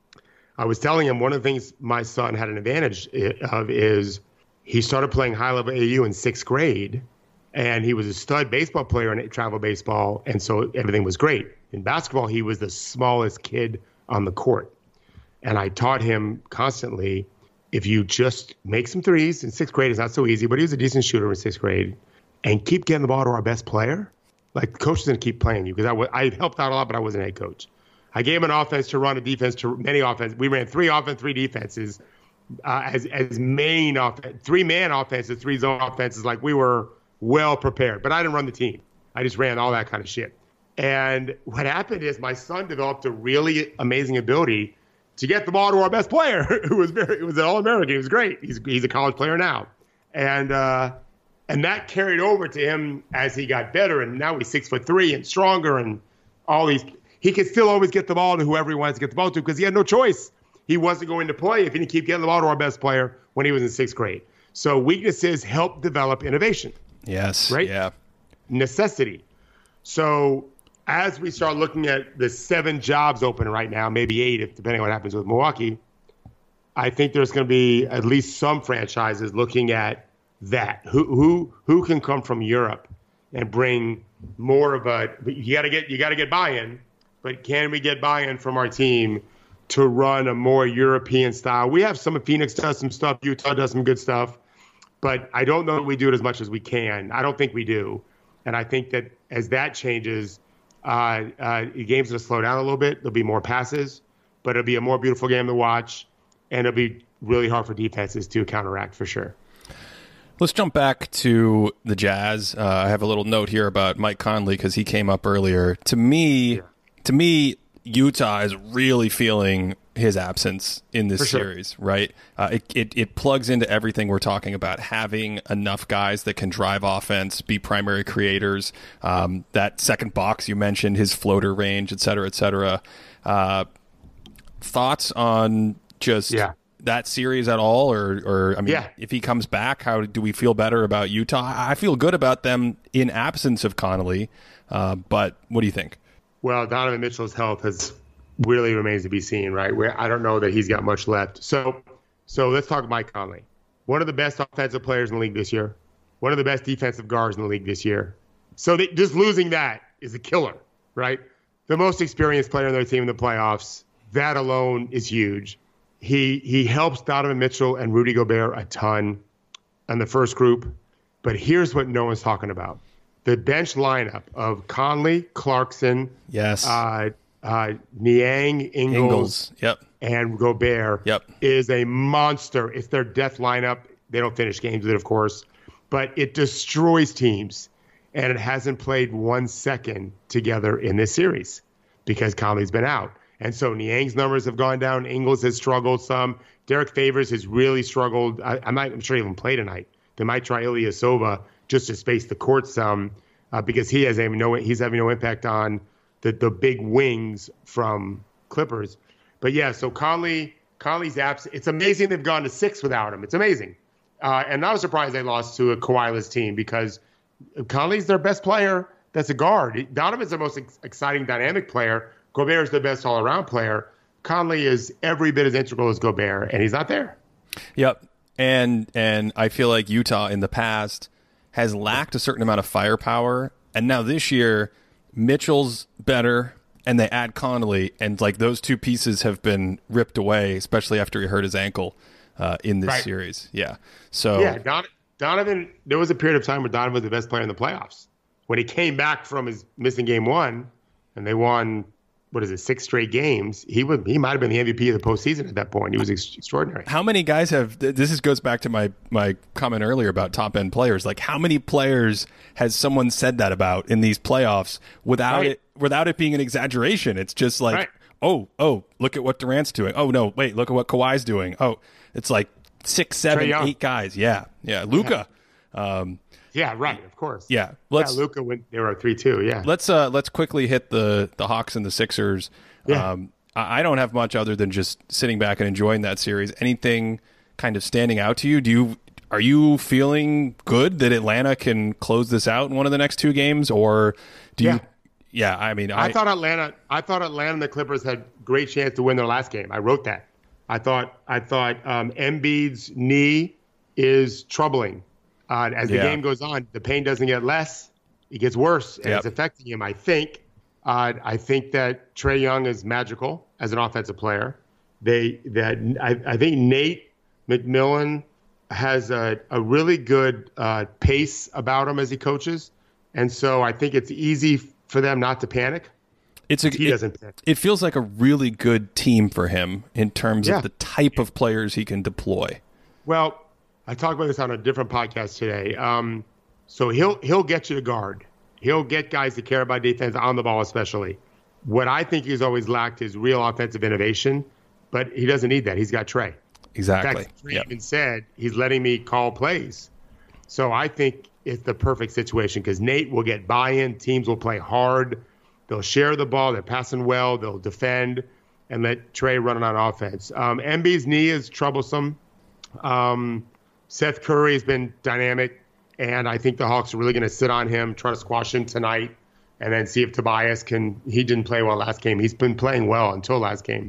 Speaker 3: I was telling him one of the things my son had an advantage of is he started playing high level A U in sixth grade, and he was a stud baseball player in travel baseball, and so everything was great. In basketball, he was the smallest kid on the court. And I taught him constantly, if you just make some threes, in sixth grade, it's not so easy, but he was a decent shooter in sixth grade, and keep getting the ball to our best player, like the coach is going to keep playing you. Because I, w- I helped out a lot, but I wasn't a head coach. I gave him an offense to run, a defense to many offense. We ran three offense, three defenses uh, as as main offense, three-man offenses, three-zone offenses. Like we were well prepared. But I didn't run the team. I just ran all that kind of shit. And what happened is my son developed a really amazing ability to get the ball to our best player, who was very, it was an All-American. He was great. He's he's a college player now, and uh, and that carried over to him as he got better. And now he's six foot three and stronger, and all these. He could still always get the ball to whoever he wants to get the ball to because he had no choice. He wasn't going to play if he didn't keep getting the ball to our best player when he was in sixth grade. So weaknesses help develop innovation.
Speaker 2: Yes.
Speaker 3: Right.
Speaker 2: Yeah.
Speaker 3: Necessity. So as we start looking at the seven jobs open right now, maybe eight, if depending on what happens with Milwaukee, I think there's going to be at least some franchises looking at that. Who who who can come from Europe and bring more of a? You got to get you got to get buy-in, but can we get buy-in from our team to run a more European style? We have some. Phoenix does some stuff. Utah does some good stuff, but I don't know that we do it as much as we can. I don't think we do, and I think that as that changes. Uh, uh, the game's going to slow down a little bit. There'll be more passes, but it'll be a more beautiful game to watch, and it'll be really hard for defenses to counteract for sure.
Speaker 2: Let's jump back to the Jazz. Uh, I have a little note here about Mike Conley because he came up earlier. To me, yeah. to me, Utah is really feeling his absence in this
Speaker 3: sure.
Speaker 2: series, right? Uh, it, it it plugs into everything we're talking about, having enough guys that can drive offense, be primary creators. Um, that second box you mentioned, his floater range, et cetera, et cetera. Uh, thoughts on just
Speaker 3: yeah.
Speaker 2: that series at all? Or, or I mean,
Speaker 3: yeah.
Speaker 2: if he comes back, how do we feel better about Utah? I feel good about them in absence of Conley, uh, but what do you think?
Speaker 3: Well, Donovan Mitchell's health has really remains to be seen, right? Where I don't know that he's got much left. So, so let's talk Mike Conley. One of the best offensive players in the league this year. One of the best defensive guards in the league this year. So they, just losing that is a killer, right? The most experienced player on their team in the playoffs. That alone is huge. He he helps Donovan Mitchell and Rudy Gobert a ton in the first group. But here's what no one's talking about. The bench lineup of Conley, Clarkson,
Speaker 2: yes,
Speaker 3: uh, uh, Niang, Ingles,
Speaker 2: Ingles. Yep.
Speaker 3: and Gobert
Speaker 2: yep.
Speaker 3: is a monster. It's their death lineup. They don't finish games with it, of course, but it destroys teams, and it hasn't played one second together in this series because Conley's been out. And so Niang's numbers have gone down. Ingles has struggled some. Derek Favors has really struggled. I, I'm not I'm sure he even play tonight. They might try Ilyasova just to space the court some uh, because he has no he's having no impact on the the big wings from Clippers. But yeah, so Conley Conley's absent. It's amazing they've gone to six without him. It's amazing, uh, and not a surprise they lost to a Kawhi-less team because Conley's their best player. That's a guard. Donovan's the most ex- exciting dynamic player. Gobert is the best all-around player. Conley is every bit as integral as Gobert, and he's not there.
Speaker 2: Yep. And and I feel like Utah in the past has lacked a certain amount of firepower, and now this year Mitchell's better, and they add Conley, and like those two pieces have been ripped away, especially after he hurt his ankle uh, in this
Speaker 3: right.
Speaker 2: series. Yeah. So
Speaker 3: yeah, Don- Donovan. There was a period of time where Donovan was the best player in the playoffs when he came back from his missing game one, and they won. What is it, six straight games? He would he might have been the M V P of the postseason at that point. He was ex- extraordinary.
Speaker 2: How many guys have this? Is, goes back to my my comment earlier about top end players. Like how many players has someone said that about in these playoffs without
Speaker 3: right.
Speaker 2: it without it being an exaggeration? It's just like, right. oh oh, look at what Durant's doing. Oh no, wait, look at what Kawhi's doing. Oh, it's like six, seven, eight guys. Yeah, yeah. Luka. Yeah. Um,
Speaker 3: yeah, right. Of course.
Speaker 2: Yeah. Let's,
Speaker 3: yeah, Luka went. They were three two. Yeah.
Speaker 2: Let's uh, let's quickly hit the the Hawks and the Sixers.
Speaker 3: Yeah.
Speaker 2: Um, I, I don't have much other than just sitting back and enjoying that series. Anything kind of standing out to you? Do you are you feeling good that Atlanta can close this out in one of the next two games, or do
Speaker 3: yeah.
Speaker 2: you? Yeah, I mean,
Speaker 3: I,
Speaker 2: I
Speaker 3: thought Atlanta. I thought Atlanta and the Clippers had great chance to win their last game. I wrote that. I thought. I thought um, Embiid's knee is troubling. Uh, as the
Speaker 2: yeah.
Speaker 3: game goes on, the pain doesn't get less; it gets worse, and
Speaker 2: yep.
Speaker 3: it's affecting him. I think. Uh, I think that Trae Young is magical as an offensive player. They that I, I think Nate McMillan has a, a really good uh, pace about him as he coaches, and so I think it's easy for them not to panic.
Speaker 2: It's a,
Speaker 3: he
Speaker 2: it,
Speaker 3: doesn't panic.
Speaker 2: It feels like a really good team for him in terms
Speaker 3: yeah.
Speaker 2: of the type of players he can deploy.
Speaker 3: Well, I talked about this on a different podcast today. Um, so he'll he'll get you to guard. He'll get guys to care about defense on the ball, especially. What I think he's always lacked is real offensive innovation, but he doesn't need that. He's got Trae.
Speaker 2: Exactly.
Speaker 3: In fact, Trae
Speaker 2: yep.
Speaker 3: even said he's letting me call plays. So I think it's the perfect situation because Nate will get buy-in. Teams will play hard. They'll share the ball. They're passing well. They'll defend and let Trae run it on offense. Um, Embiid's knee is troublesome. Um, Seth Curry has been dynamic, and I think the Hawks are really going to sit on him, try to squash him tonight, and then see if Tobias can. He didn't play well last game. He's been playing well until last game.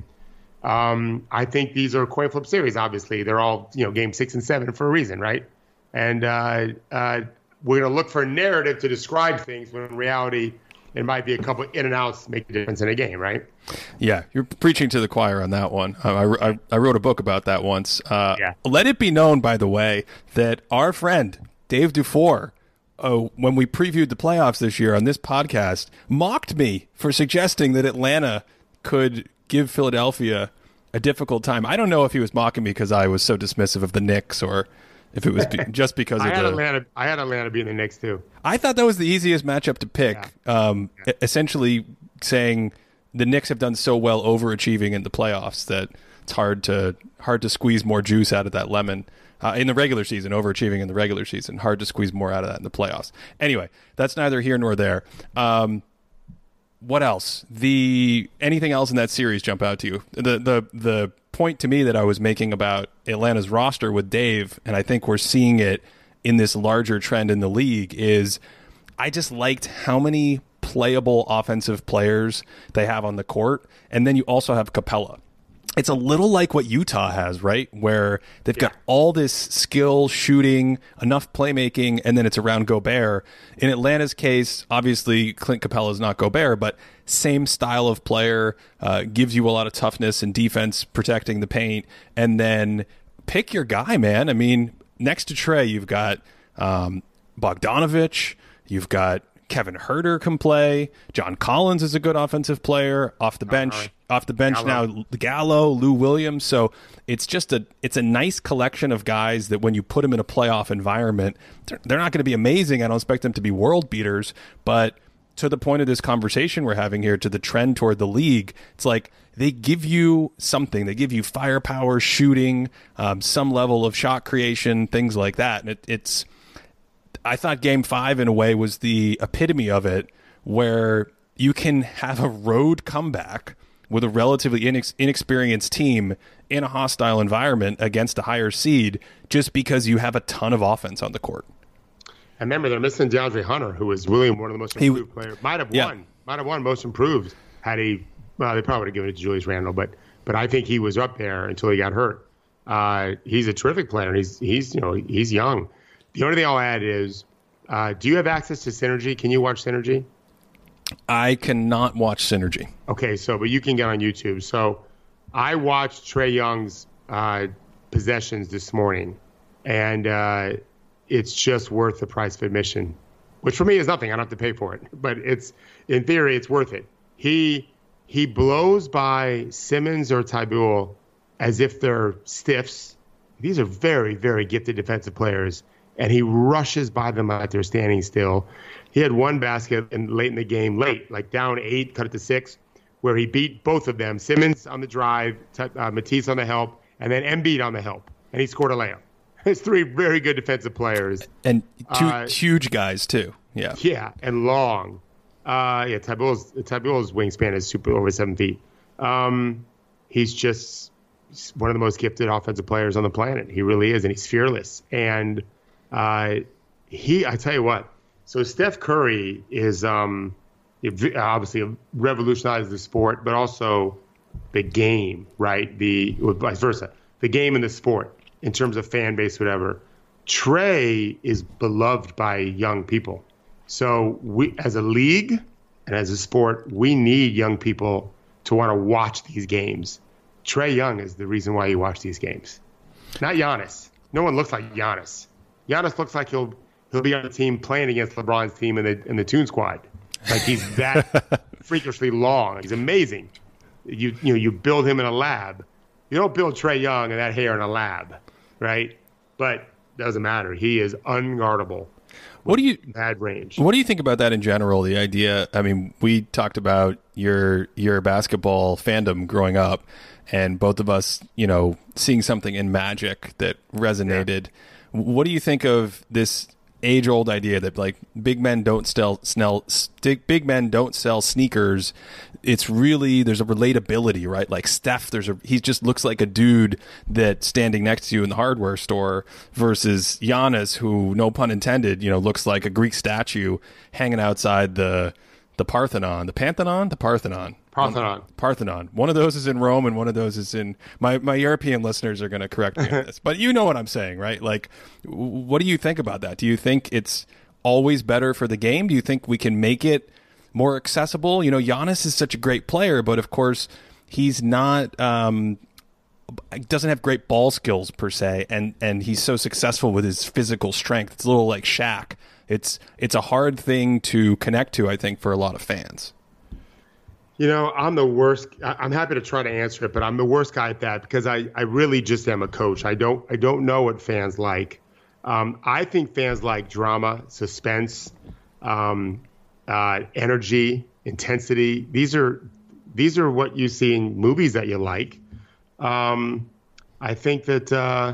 Speaker 3: Um, I think these are coin flip series. Obviously, they're all you know game six and seven for a reason, right? And uh, uh, we're going to look for a narrative to describe things when in reality it might be a couple in and outs make a difference in a game, right?
Speaker 2: Yeah, you're preaching to the choir on that one. I, I, I wrote a book about that once. Uh,
Speaker 3: yeah.
Speaker 2: Let it be known, by the way, that our friend Dave Dufour, uh, when we previewed the playoffs this year on this podcast, mocked me for suggesting that Atlanta could give Philadelphia a difficult time. I don't know if he was mocking me because I was so dismissive of the Knicks or if it was be- just because
Speaker 3: I
Speaker 2: of
Speaker 3: had
Speaker 2: the...
Speaker 3: Atlanta. I had Atlanta being the Knicks too.
Speaker 2: I thought that was the easiest matchup to pick.
Speaker 3: Yeah.
Speaker 2: Um,
Speaker 3: yeah.
Speaker 2: Essentially saying the Knicks have done so well overachieving in the playoffs that it's hard to hard to squeeze more juice out of that lemon. Uh, in the regular season, overachieving in the regular season, hard to squeeze more out of that in the playoffs. Anyway, that's neither here nor there. Um, what else? The anything else in that series jump out to you? The the the point to me that I was making about Atlanta's roster with Dave, and I think we're seeing it in this larger trend in the league, is I just liked how many playable offensive players they have on the court, and then you also have Capella. It's a little like what Utah has, right? Where they've got
Speaker 3: yeah.
Speaker 2: all this skill, shooting, enough playmaking, and then it's around Gobert. In Atlanta's case, obviously, Clint Capella is not Gobert, but same style of player, uh, gives you a lot of toughness and defense, protecting the paint, and then pick your guy, man. I mean, next to Trae, you've got um, Bogdanovich, you've got Kevin Huerter can play. John Collins is a good offensive player off the bench.
Speaker 3: Uh-huh.
Speaker 2: Off the bench
Speaker 3: Gallo.
Speaker 2: now, Gallo, Lou Williams. So it's just a it's a nice collection of guys that when you put them in a playoff environment, they're, they're not going to be amazing. I don't expect them to be world beaters, but to the point of this conversation we're having here, to the trend toward the league, it's like they give you something. They give you firepower, shooting, um, some level of shot creation, things like that. And it, it's I thought Game Five in a way was the epitome of it, where you can have a road comeback with a relatively inex- inexperienced team in a hostile environment against a higher seed just because you have a ton of offense on the court.
Speaker 3: I remember they're missing DeAndre Hunter, who was really one of the most improved he, players. Might have
Speaker 2: yeah.
Speaker 3: won. Might have won most improved had he. Well, they probably would have given it to Julius Randle, but but I think he was up there until he got hurt. Uh, he's a terrific player. And he's he's you know he's young. The only thing I'll add is, uh, do you have access to Synergy? Can you watch Synergy?
Speaker 2: I cannot watch Synergy.
Speaker 3: Okay, so but you can get on YouTube. So I watched Trae Young's uh, possessions this morning, and uh, it's just worth the price of admission, which for me is nothing. I don't have to pay for it, but it's in theory it's worth it. He he blows by Simmons or Tybull as if they're stiffs. These are very very gifted defensive players, and he rushes by them like they're standing still. He had one basket in, late in the game, late, like down eight, cut it to six, where he beat both of them. Simmons on the drive, uh, Matisse on the help, and then Embiid on the help. and he scored a layup. It's three very good defensive players.
Speaker 2: And two
Speaker 3: Uh,
Speaker 2: huge guys, too. Yeah.
Speaker 3: Yeah, and long. Uh, yeah, Tybull's, Tybull's wingspan is super over seven feet. Um, he's just one of the most gifted offensive players on the planet. He really is, and he's fearless. And uh, he, I tell you what, so Steph Curry is um, obviously revolutionized the sport, but also the game, right? The or vice versa, the game and the sport in terms of fan base, whatever. Trey is beloved by young people. So we, as a league and as a sport, we need young people to want to watch these games. Trey Young is the reason why you watch these games, not Giannis. No one looks like Giannis. Giannis looks like he'll he'll be on the team playing against LeBron's team in the in the Toon Squad. Like he's that freakishly long. He's amazing. You you know you build him in a lab. You don't build Trey Young and that hair in a lab, right? But doesn't matter. He is unguardable.
Speaker 2: What do you
Speaker 3: bad range?
Speaker 2: What do you think about that in general? The idea. I mean, we talked about your your basketball fandom growing up, and both of us, you know, seeing something in Magic that resonated. Yeah. What do you think of this age-old idea that like big men don't sell snell big men don't sell sneakers? It's really, there's a relatability, right? Like Steph, there's a he just looks like a dude that's standing next to you in the hardware store, versus Giannis, who, no pun intended, you know, looks like a Greek statue hanging outside the the Parthenon, the Pantheon, the Parthenon.
Speaker 3: Parthenon.
Speaker 2: Parthenon. One of those is in Rome, and one of those is in my my European listeners are going to correct me on this, but you know what I'm saying, right? Like, what do you think about that? Do you think it's always better for the game? Do you think we can make it more accessible? You know, Giannis is such a great player, but of course he's not um, doesn't have great ball skills per se, and and he's so successful with his physical strength. It's a little like Shaq. It's it's a hard thing to connect to, I think, for a lot of fans.
Speaker 3: You know, I'm the worst. I'm happy to try to answer it, but I'm the worst guy at that because I, I really just am a coach. I don't I don't know what fans like. Um, I think fans like drama, suspense, um, uh, energy, intensity. These are these are what you see in movies that you like. Um, I think that uh,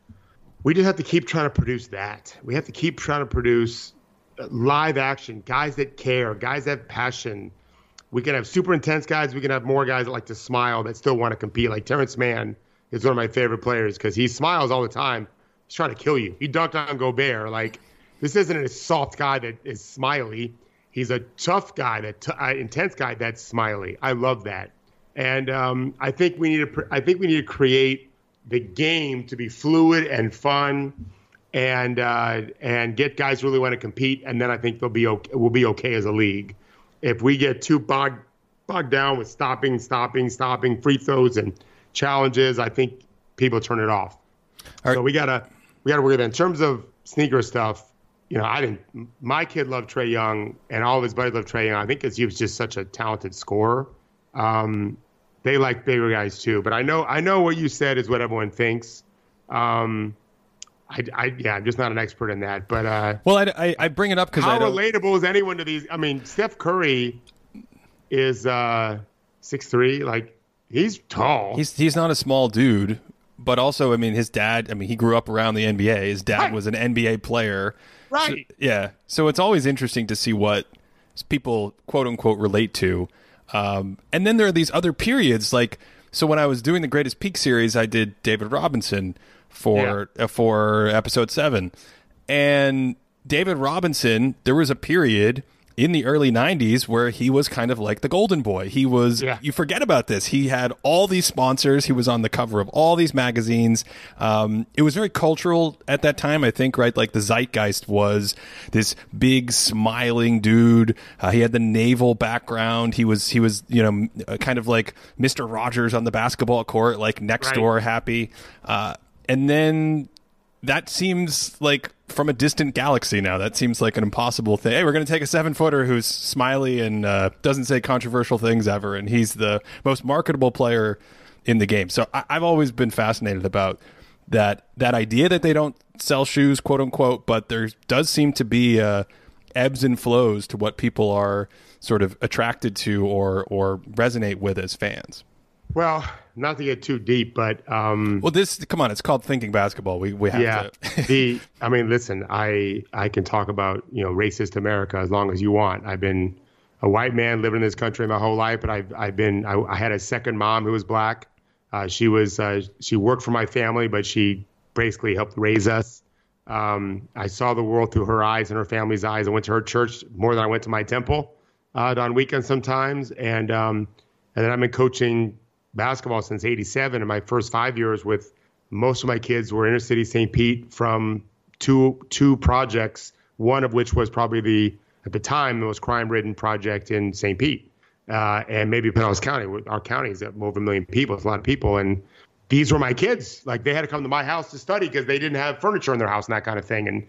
Speaker 3: we just have to keep trying to produce that. We have to keep trying to produce live action, guys that care, guys that have passion. We can have super intense guys. We can have more guys that like to smile, that still want to compete. Like Terrence Mann is one of my favorite players because he smiles all the time. He's trying to kill you. He dunked on Gobert. Like, this isn't a soft guy that is smiley. He's a tough guy, that t- uh, intense guy that's smiley. I love that. And um, I think we need to. Pr- I think we need to create the game to be fluid and fun, and uh, and get guys who really want to compete. And then I think they'll be okay. We'll be okay as a league. If we get too bogged, bogged down with stopping, stopping, stopping, free throws and challenges, I think people turn it off. Right. So we gotta we gotta work with it. In terms of sneaker stuff, you know, I didn't. My kid loved Trey Young, and all of his buddies loved Trey Young. I think because he was just such a talented scorer. Um, they like bigger guys too. But I know I know what you said is what everyone thinks. Um, I, I, yeah, I'm just not an expert in that. But uh,
Speaker 2: well, I, I, I bring it up because
Speaker 3: how
Speaker 2: I don't...
Speaker 3: relatable is anyone to these? I mean, Steph Curry is uh, six three. Like, he's tall.
Speaker 2: He's he's not a small dude, but also, I mean, his dad. I mean, he grew up around the N B A. His dad
Speaker 3: right.
Speaker 2: was an N B A player.
Speaker 3: Right.
Speaker 2: So, yeah. So it's always interesting to see what people quote unquote relate to. Um, and then there are these other periods, like so when I was doing the Greatest Peak series, I did David Robinson for yeah. uh, for episode seven, and David Robinson. There was a period in the early nineties where he was kind of like the golden boy. He was, yeah. you forget about this. He had all these sponsors. He was on the cover of all these magazines. Um, it was very cultural at that time, I think, right? Like the zeitgeist was this big smiling dude. Uh, he had the naval background. He was, he was, you know, kind of like Mister Rogers on the basketball court, like next right. door happy. Uh, and then that seems like from a distant galaxy now. That seems like an impossible thing. Hey, we're going to take a seven-footer who's smiley and uh, doesn't say controversial things ever, and he's the most marketable player in the game. So I- I've always been fascinated about that that idea that they don't sell shoes, quote unquote, but there does seem to be uh, ebbs and flows to what people are sort of attracted to or or resonate with as fans.
Speaker 3: Well, not to get too deep, but um,
Speaker 2: well, this come on, it's called Thinking Basketball. We we have
Speaker 3: yeah,
Speaker 2: to.
Speaker 3: the I mean, listen, I I can talk about you know racist America as long as you want. I've been a white man living in this country my whole life, but I've I've been I, I had a second mom who was black. Uh, she was uh, she worked for my family, but she basically helped raise us. Um, I saw the world through her eyes and her family's eyes. I went to her church more than I went to my temple uh, on weekends sometimes, and um, and then I've been coaching basketball since eighty-seven, and my first five years with most of my kids were inner city Saint Pete from two two projects, one of which was probably the at the time the most crime-ridden project in Saint Pete, uh, and maybe Pinellas County. Our county is over a million people. It's a lot of people, and these were my kids. Like they had to come to my house to study because they didn't have furniture in their house and that kind of thing. And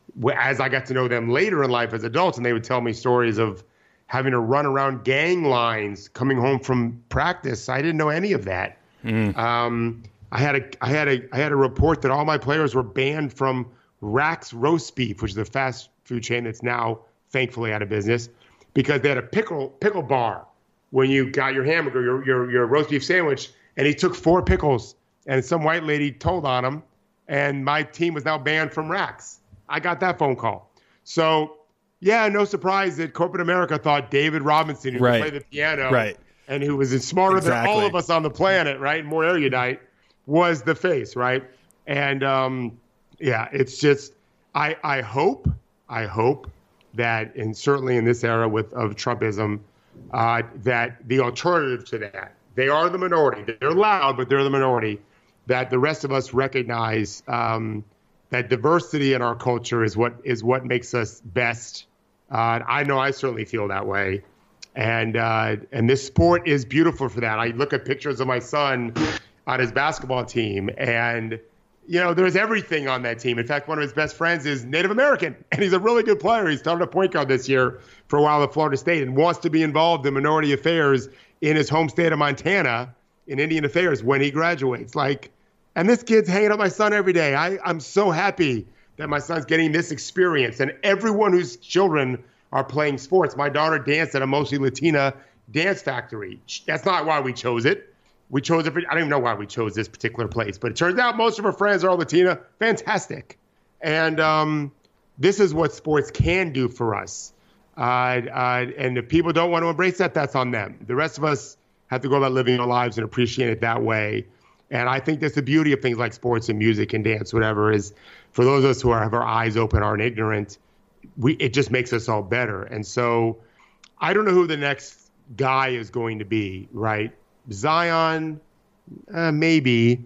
Speaker 3: as I got to know them later in life as adults, and they would tell me stories of having to run around gang lines coming home from practice. I didn't know any of that. Mm. Um, I had a I had a I had a report that all my players were banned from Rack's Roast Beef, which is a fast food chain that's now thankfully out of business, because they had a pickle pickle bar when you got your hamburger, your your your roast beef sandwich, and he took four pickles, and some white lady told on him, and my team was now banned from Rack's. I got that phone call. So yeah, no surprise that corporate America thought David Robinson, who
Speaker 2: right.
Speaker 3: could play the piano,
Speaker 2: right.
Speaker 3: and who was smarter exactly. than all of us on the planet, right, more erudite, was the face, right? And um, yeah, it's just I I hope I hope that, and certainly in this era with of Trumpism, uh, that the alternative to that, they are the minority. They're loud, but they're the minority. That the rest of us recognize um, that diversity in our culture is what is what makes us best. Uh, I know I certainly feel that way, and uh, and this sport is beautiful for that. I look at pictures of my son on his basketball team, and you know there's everything on that team. In fact, one of his best friends is Native American, and he's a really good player. He's started a point guard this year for a while at Florida State, and wants to be involved in minority affairs in his home state of Montana in Indian affairs when he graduates. Like, and this kid's hanging out with my son every day. I, I'm so happy that my son's getting this experience, and everyone whose children are playing sports. My daughter danced at a mostly Latina dance factory. That's not why we chose it. We chose it for, I don't even know why we chose this particular place, but it turns out most of her friends are all Latina. Fantastic. And um, this is what sports can do for us. Uh, uh, and if people don't want to embrace that, that's on them. The rest of us have to go about living our lives and appreciate it that way. And I think that's the beauty of things like sports and music and dance, whatever, is for those of us who are, have our eyes open, aren't ignorant, we it just makes us all better. And so I don't know who the next guy is going to be, right? Zion, uh, maybe.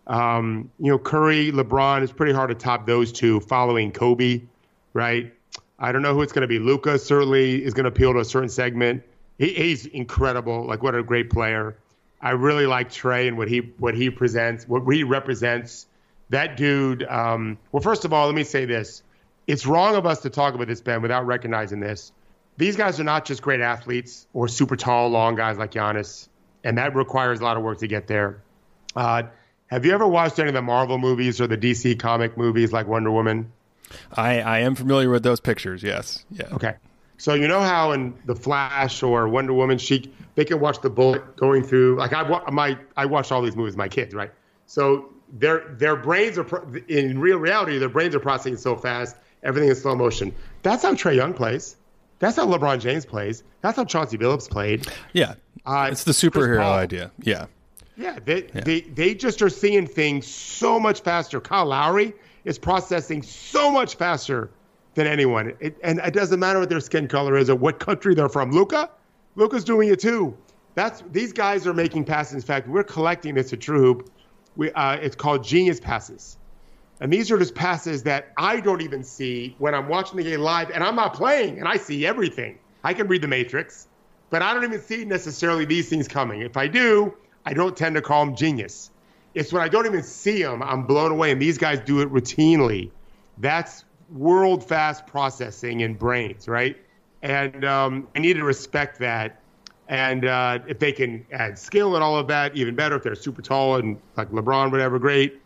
Speaker 3: Um, you know, Curry, LeBron, it's pretty hard to top those two following Kobe, right? I don't know who it's going to be. Luka certainly is going to appeal to a certain segment. He, he's incredible. Like, what a great player. I really like Trey and what he what he presents, what he represents. That dude, um, well, first of all, let me say this. It's wrong of us to talk about this, Ben, without recognizing this. These guys are not just great athletes or super tall, long guys like Giannis, and that requires a lot of work to get there. Uh, have you ever watched any of the Marvel movies or the D C comic movies like Wonder Woman?
Speaker 2: I, I am familiar with those pictures, yes. Yeah.
Speaker 3: Okay. So you know how in The Flash or Wonder Woman, she they can watch the bullet going through. Like I my I watch all these movies with my kids, right? So their their brains are in real reality, their brains are processing so fast, everything in slow motion. That's how Trae Young plays. That's how LeBron James plays. That's how Chauncey Billups played.
Speaker 2: Yeah, uh, it's the superhero idea. Yeah,
Speaker 3: yeah. They yeah. they they just are seeing things so much faster. Kyle Lowry is processing so much faster than anyone. It, and it doesn't matter what their skin color is or what country they're from. Luka, Luka's doing it too. That's these guys are making passes. In fact, we're collecting this at True Hoop. We, uh, it's called Genius Passes. And these are just passes that I don't even see when I'm watching the game live, and I'm not playing, and I see everything. I can read the Matrix, but I don't even see necessarily these things coming. If I do, I don't tend to call them genius. It's when I don't even see them, I'm blown away, and these guys do it routinely. That's world-fast processing in brains, right? And um, I need to respect that. And uh, if they can add skill and all of that, even better. If they're super tall and like LeBron, whatever, great.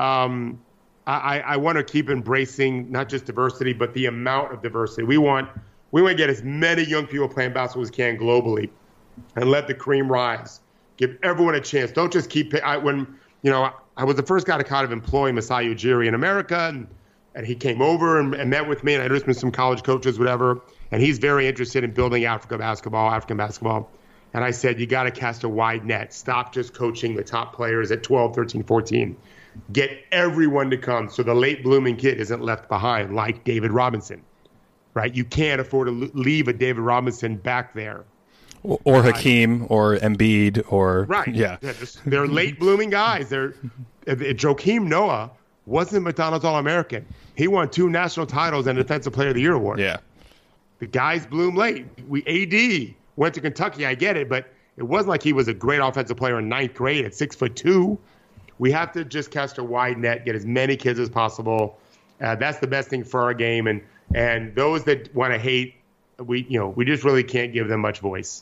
Speaker 3: Um, I, I want to keep embracing not just diversity, but the amount of diversity. We want we want to get as many young people playing basketball as we can globally and let the cream rise. Give everyone a chance. Don't just keep I, when you know I was the first guy to kind of employ Masai Ujiri in America, and, and he came over and, and met with me, and I introduced him to some college coaches, whatever. And he's very interested in building Africa basketball, African basketball. And I said, you got to cast a wide net. Stop just coaching the top players at twelve, thirteen, fourteen. Get everyone to come so the late blooming kid isn't left behind, like David Robinson, right? You can't afford to leave a David Robinson back there.
Speaker 2: Or, or Hakeem or Embiid or
Speaker 3: right.
Speaker 2: Yeah.
Speaker 3: yeah just, they're late blooming guys. They're Joakim Noah wasn't McDonald's All-American. He won two national titles and Defensive Player of the Year award.
Speaker 2: Yeah.
Speaker 3: The guys bloom late. We A D went to Kentucky, I get it, but it wasn't like he was a great offensive player in ninth grade at six foot two. We have to just cast a wide net, get as many kids as possible. Uh, that's the best thing for our game. And and those that want to hate, we you know we just really can't give them much voice.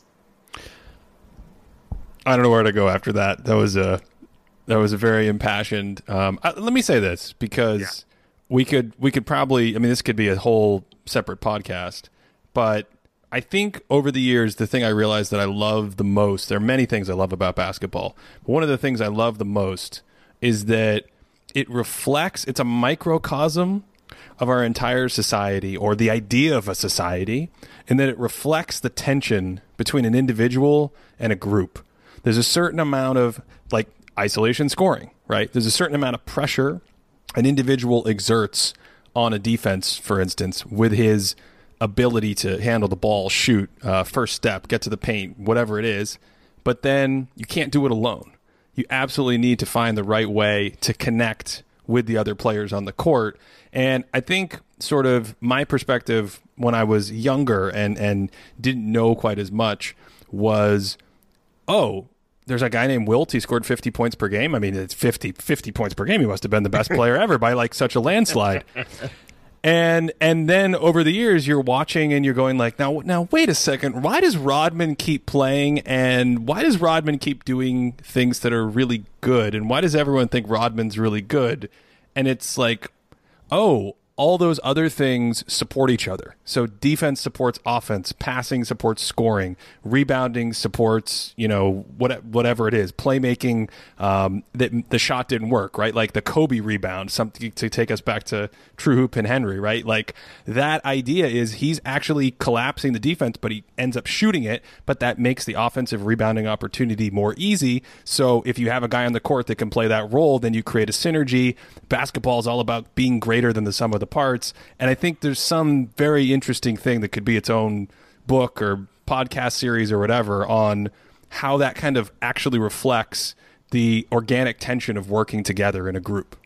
Speaker 2: I don't know where to go after that. That was a that was a very impassioned. Um, uh, let me say this because yeah. we could we could probably. I mean, this could be a whole separate podcast, but I think over the years, the thing I realized that I love the most, there are many things I love about basketball, but one of the things I love the most is that it reflects, it's a microcosm of our entire society, or the idea of a society, and that it reflects the tension between an individual and a group. There's a certain amount of, like, isolation scoring, right? There's a certain amount of pressure an individual exerts on a defense, for instance, with his ability to handle the ball, shoot, uh, first step, get to the paint, whatever it is. But then you can't do it alone. You absolutely need to find the right way to connect with the other players on the court. And I think sort of my perspective when I was younger and, and didn't know quite as much was, oh, there's a guy named Wilt. He scored fifty points per game. I mean, it's fifty, fifty points per game. He must have been the best player ever by like such a landslide. And and then over the years, you're watching and you're going like, now, now wait a second. Why does Rodman keep playing? And why does Rodman keep doing things that are really good? And why does everyone think Rodman's really good? And it's like, oh, all those other things support each other. So defense supports offense, passing supports scoring, rebounding supports, you know, what, whatever it is, playmaking. Um, that the shot didn't work, right? Like the Kobe rebound, something to take us back to True Hoop and Henry, right? Like that idea is he's actually collapsing the defense, but he ends up shooting it. But that makes the offensive rebounding opportunity more easy. So if you have a guy on the court that can play that role, then you create a synergy. Basketball is all about being greater than the sum of the parts. And I think there's some very interesting thing that could be its own book or podcast series or whatever on how that kind of actually reflects the organic tension of working together in a group.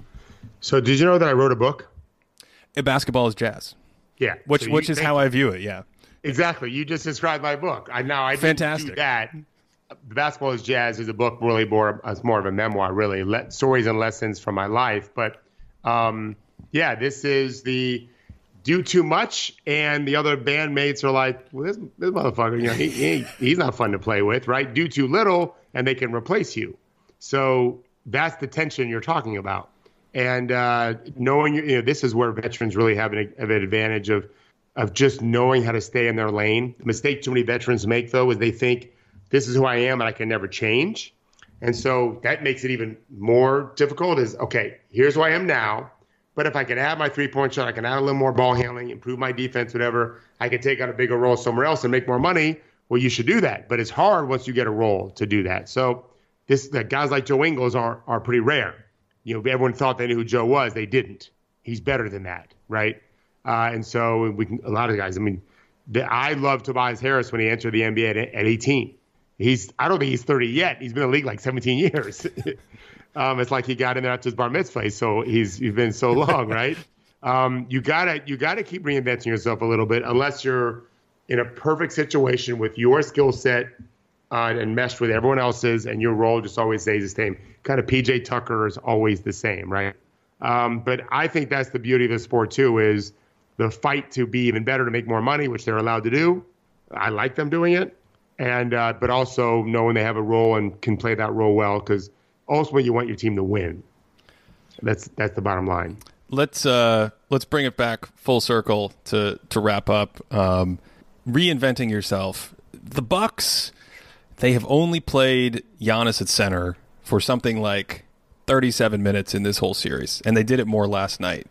Speaker 2: So
Speaker 3: did you know that I wrote a book?
Speaker 2: Basketball is Jazz.
Speaker 3: Yeah.
Speaker 2: Which
Speaker 3: so
Speaker 2: which is how I view it, yeah.
Speaker 3: Exactly. You just described my book. I now I
Speaker 2: Fantastic.
Speaker 3: didn't do that. Basketball is Jazz is a book really more, it's more of a memoir, really. Le- stories and lessons from my life. But um yeah, this is the do too much, and the other bandmates are like, well, this, this motherfucker, you know, he, he he's not fun to play with, right? Do too little, and they can replace you. So that's the tension you're talking about. And uh, knowing, you know, this is where veterans really have an, have an advantage of of just knowing how to stay in their lane. The mistake too many veterans make, though, is they think this is who I am and I can never change. And so that makes it even more difficult is, okay, here's who I am now. But if I can add my three-point shot, I can add a little more ball handling, improve my defense, whatever, I can take on a bigger role somewhere else and make more money. Well, you should do that. But it's hard once you get a role to do that. So this that guys like Joe Ingles are are pretty rare. You know, everyone thought they knew who Joe was. They didn't. He's better than that, right? Uh, and so we can, a lot of guys, I mean, the, I love Tobias Harris when he entered the N B A at, at eighteen. He's I don't think he's thirty yet. He's been in the league like seventeen years. Um, it's like he got in there after his bar mitzvah, so he's he's been so long, right? Um, you gotta you gotta keep reinventing yourself a little bit, unless you're in a perfect situation with your skill set uh, and meshed with everyone else's, and your role just always stays the same. Kind of P J Tucker is always the same, right? Um, but I think that's the beauty of the sport too, is the fight to be even better, to make more money, which they're allowed to do. I like them doing it, and uh, but also knowing they have a role and can play that role well, because ultimately, you want your team to win. That's that's the bottom line.
Speaker 2: Let's uh, let's bring it back full circle to to wrap up. Um, reinventing yourself. The Bucks, they have only played Giannis at center for something like thirty-seven minutes in this whole series, and they did it more last night.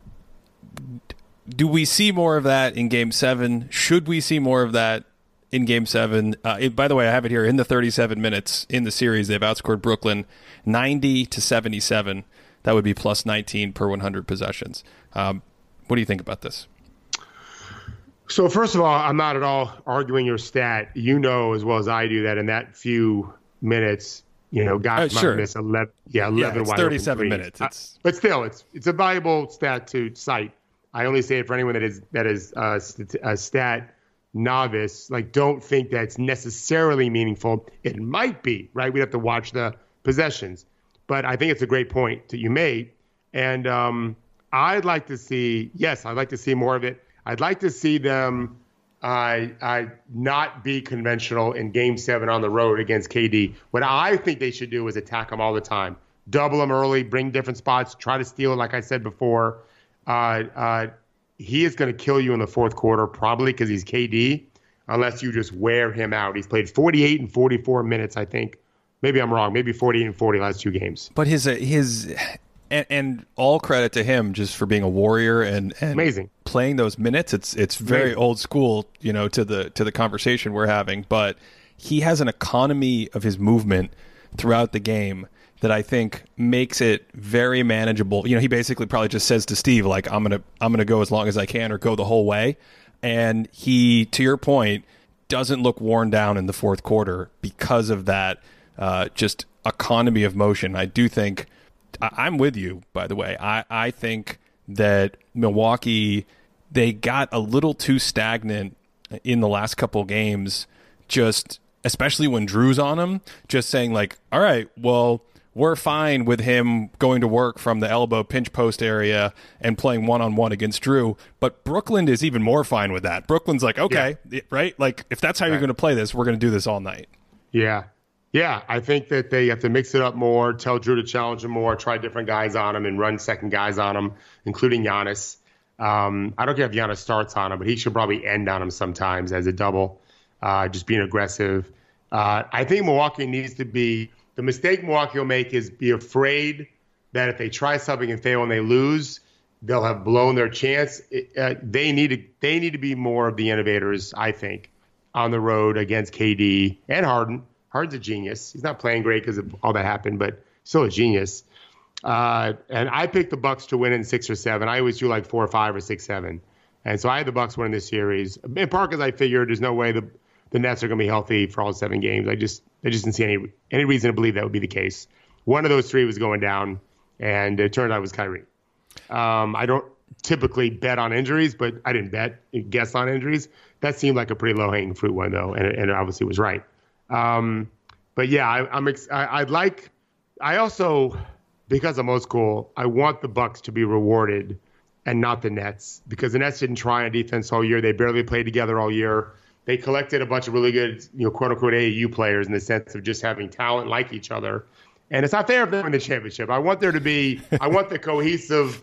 Speaker 2: Do we see more of that in Game seven? Should we see more of that in Game seven? Uh, it, by the way, I have it here. In the thirty-seven minutes in the series, they've outscored Brooklyn ninety to seventy-seven. That would be plus nineteen per one hundred possessions. Um, what do you think about this?
Speaker 3: So first of all, I'm not at all arguing your stat. You know as well as I do that in that few minutes, you know, guys
Speaker 2: uh, sure.
Speaker 3: might miss eleven. Yeah, eleven.
Speaker 2: Yeah, it's
Speaker 3: wide
Speaker 2: thirty-seven minutes. It's...
Speaker 3: Uh, but still, it's it's a valuable stat to cite. I only say it for anyone that is that is uh, a stat novice. Like, don't think that's necessarily meaningful. It might be, right? We'd have to watch the possessions. But I think it's a great point that you made. And um, I'd like to see, yes, I'd like to see more of it. I'd like to see them uh, uh, not be conventional in Game seven on the road against K D. What I think they should do is attack them all the time. Double them early, bring different spots, try to steal it, like I said before. Uh, uh, he is going to kill you in the fourth quarter, probably because he's K D, unless you just wear him out. He's played forty-eight and forty-four minutes, I think. Maybe I'm wrong. Maybe forty-eight and forty last two games.
Speaker 2: But his his and, and all credit to him just for being a warrior and, and
Speaker 3: amazing
Speaker 2: playing those minutes. It's it's very amazing. Old school, you know, to the to the conversation we're having. But he has an economy of his movement throughout the game that I think makes it very manageable. You know, he basically probably just says to Steve, like, I'm gonna I'm gonna go as long as I can or go the whole way. And he, to your point, doesn't look worn down in the fourth quarter because of that uh, just economy of motion. I do think I, I'm with you, by the way. I, I think that Milwaukee, they got a little too stagnant in the last couple games, just especially when Drew's on them, just saying like, all right, well, we're fine with him going to work from the elbow pinch post area and playing one-on-one against Drew. But Brooklyn is even more fine with that. Brooklyn's like, okay, yeah. right? Like, if that's how right. you're going to play this, we're going to do this all night.
Speaker 3: Yeah. Yeah, I think that they have to mix it up more, tell Drew to challenge him more, try different guys on him, and run second guys on him, including Giannis. Um, I don't care if Giannis starts on him, but he should probably end on him sometimes as a double, uh, just being aggressive. Uh, I think Milwaukee needs to be – the mistake Milwaukee will make is be afraid that if they try something and fail and they lose, they'll have blown their chance. It, uh, they need to they need to be more of the innovators, I think, on the road against K D and Harden. Harden's a genius. He's not playing great because of all that happened, but still a genius. Uh, and I picked the Bucks to win in six or seven. I always do like four or five or six, seven. And so I had the Bucks winning this series. In part because I figured there's no way the the Nets are going to be healthy for all seven games. I just I just didn't see any any reason to believe that would be the case. One of those three was going down, and it turned out it was Kyrie. Um, I don't typically bet on injuries, but I didn't bet, guess on injuries. That seemed like a pretty low-hanging fruit one, though, and, and it obviously was right. Um, but, yeah, I, I'm ex- I, I'd like – I also, because I'm old school, I want the Bucks to be rewarded and not the Nets, because the Nets didn't try on defense all year. They barely played together all year. They collected a bunch of really good, you know, quote-unquote A A U players in the sense of just having talent like each other. And it's not fair if they win the championship. I want there to be – I want the cohesive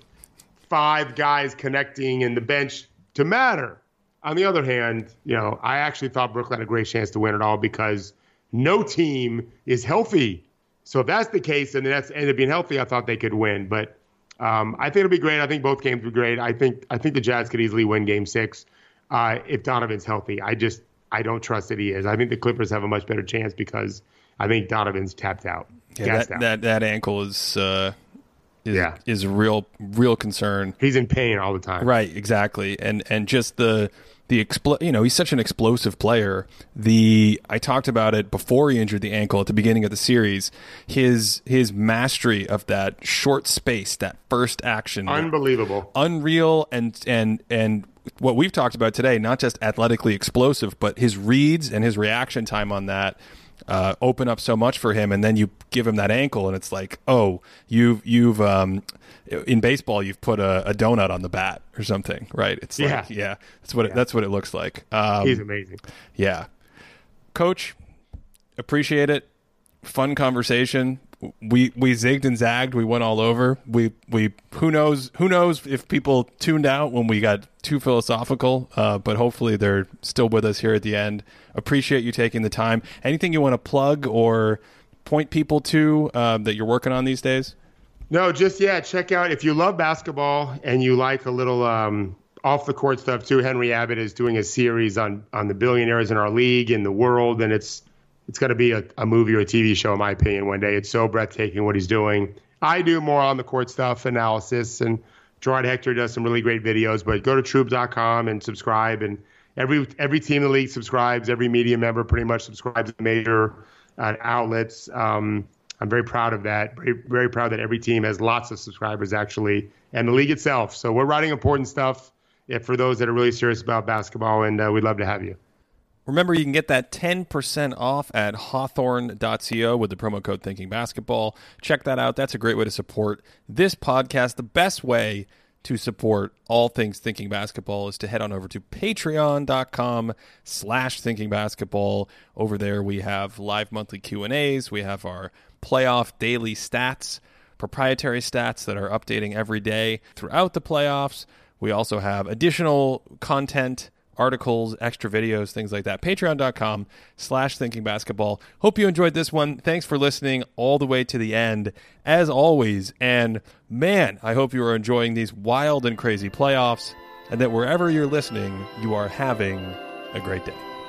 Speaker 3: five guys connecting in the bench to matter. On the other hand, you know, I actually thought Brooklyn had a great chance to win it all because no team is healthy. So if that's the case and the Nets end up being healthy, I thought they could win. But um, I think it'll be great. I think both games will be great. I think I think the Jazz could easily win Game Six. Uh, if Donovan's healthy. I just I don't trust that he is. I think the Clippers have a much better chance because I think Donovan's tapped out.
Speaker 2: Yeah, that, out. that that ankle is uh, is
Speaker 3: yeah.
Speaker 2: is a real real concern.
Speaker 3: He's in pain all the time.
Speaker 2: Right, exactly. And and just the the expl- you know, he's such an explosive player. The I talked about it before he injured the ankle at the beginning of the series. His his mastery of that short space, that first action,
Speaker 3: unbelievable,
Speaker 2: unreal, and and and what we've talked about today, not just athletically explosive, but his reads and his reaction time on that uh, open up so much for him. And then you give him that ankle, and it's like, oh, you've you've um, in baseball, you've put a, a donut on the bat or something, right? It's like, yeah, yeah that's what it,
Speaker 3: yeah.
Speaker 2: that's what it looks like. Um,
Speaker 3: He's amazing.
Speaker 2: Yeah, Coach, appreciate it. Fun conversation. we we zigged and zagged. We went all over. We we who knows who knows if people tuned out when we got too philosophical. Uh, but hopefully they're still with us here at the end. Appreciate you taking the time. Anything you want to plug or point people to uh, that you're working on these days?
Speaker 3: No, just yeah. Check out if you love basketball and you like a little um, off the court stuff too. Henry Abbott is doing a series on on the billionaires in our league in the world, and it's. It's going to be a, a movie or a T V show, in my opinion, one day. It's so breathtaking what he's doing. I do more on the court stuff, analysis, and Gerard Hector does some really great videos. But go to troop dot com and subscribe. And every every team in the league subscribes. Every media member pretty much subscribes to major uh, outlets. Um, I'm very proud of that. Very, very proud that every team has lots of subscribers, actually, and the league itself. So we're writing important stuff if, for those that are really serious about basketball, and uh, we'd love to have you.
Speaker 2: Remember, you can get that ten percent off at hawthorne dot co with the promo code Thinking Basketball. Check that out. That's a great way to support this podcast. The best way to support all things Thinking Basketball is to head on over to patreon dot com slash Thinking Basketball. Over there, we have live monthly Q and A's. We have our playoff daily stats, proprietary stats that are updating every day throughout the playoffs. We also have additional content, articles, extra videos, things like that. Patreon dot com slash Thinking Basketball. Hope you enjoyed this one. Thanks for listening all the way to the end, as always. And man, I hope you are enjoying these wild and crazy playoffs, and that wherever you're listening, you are having a great day.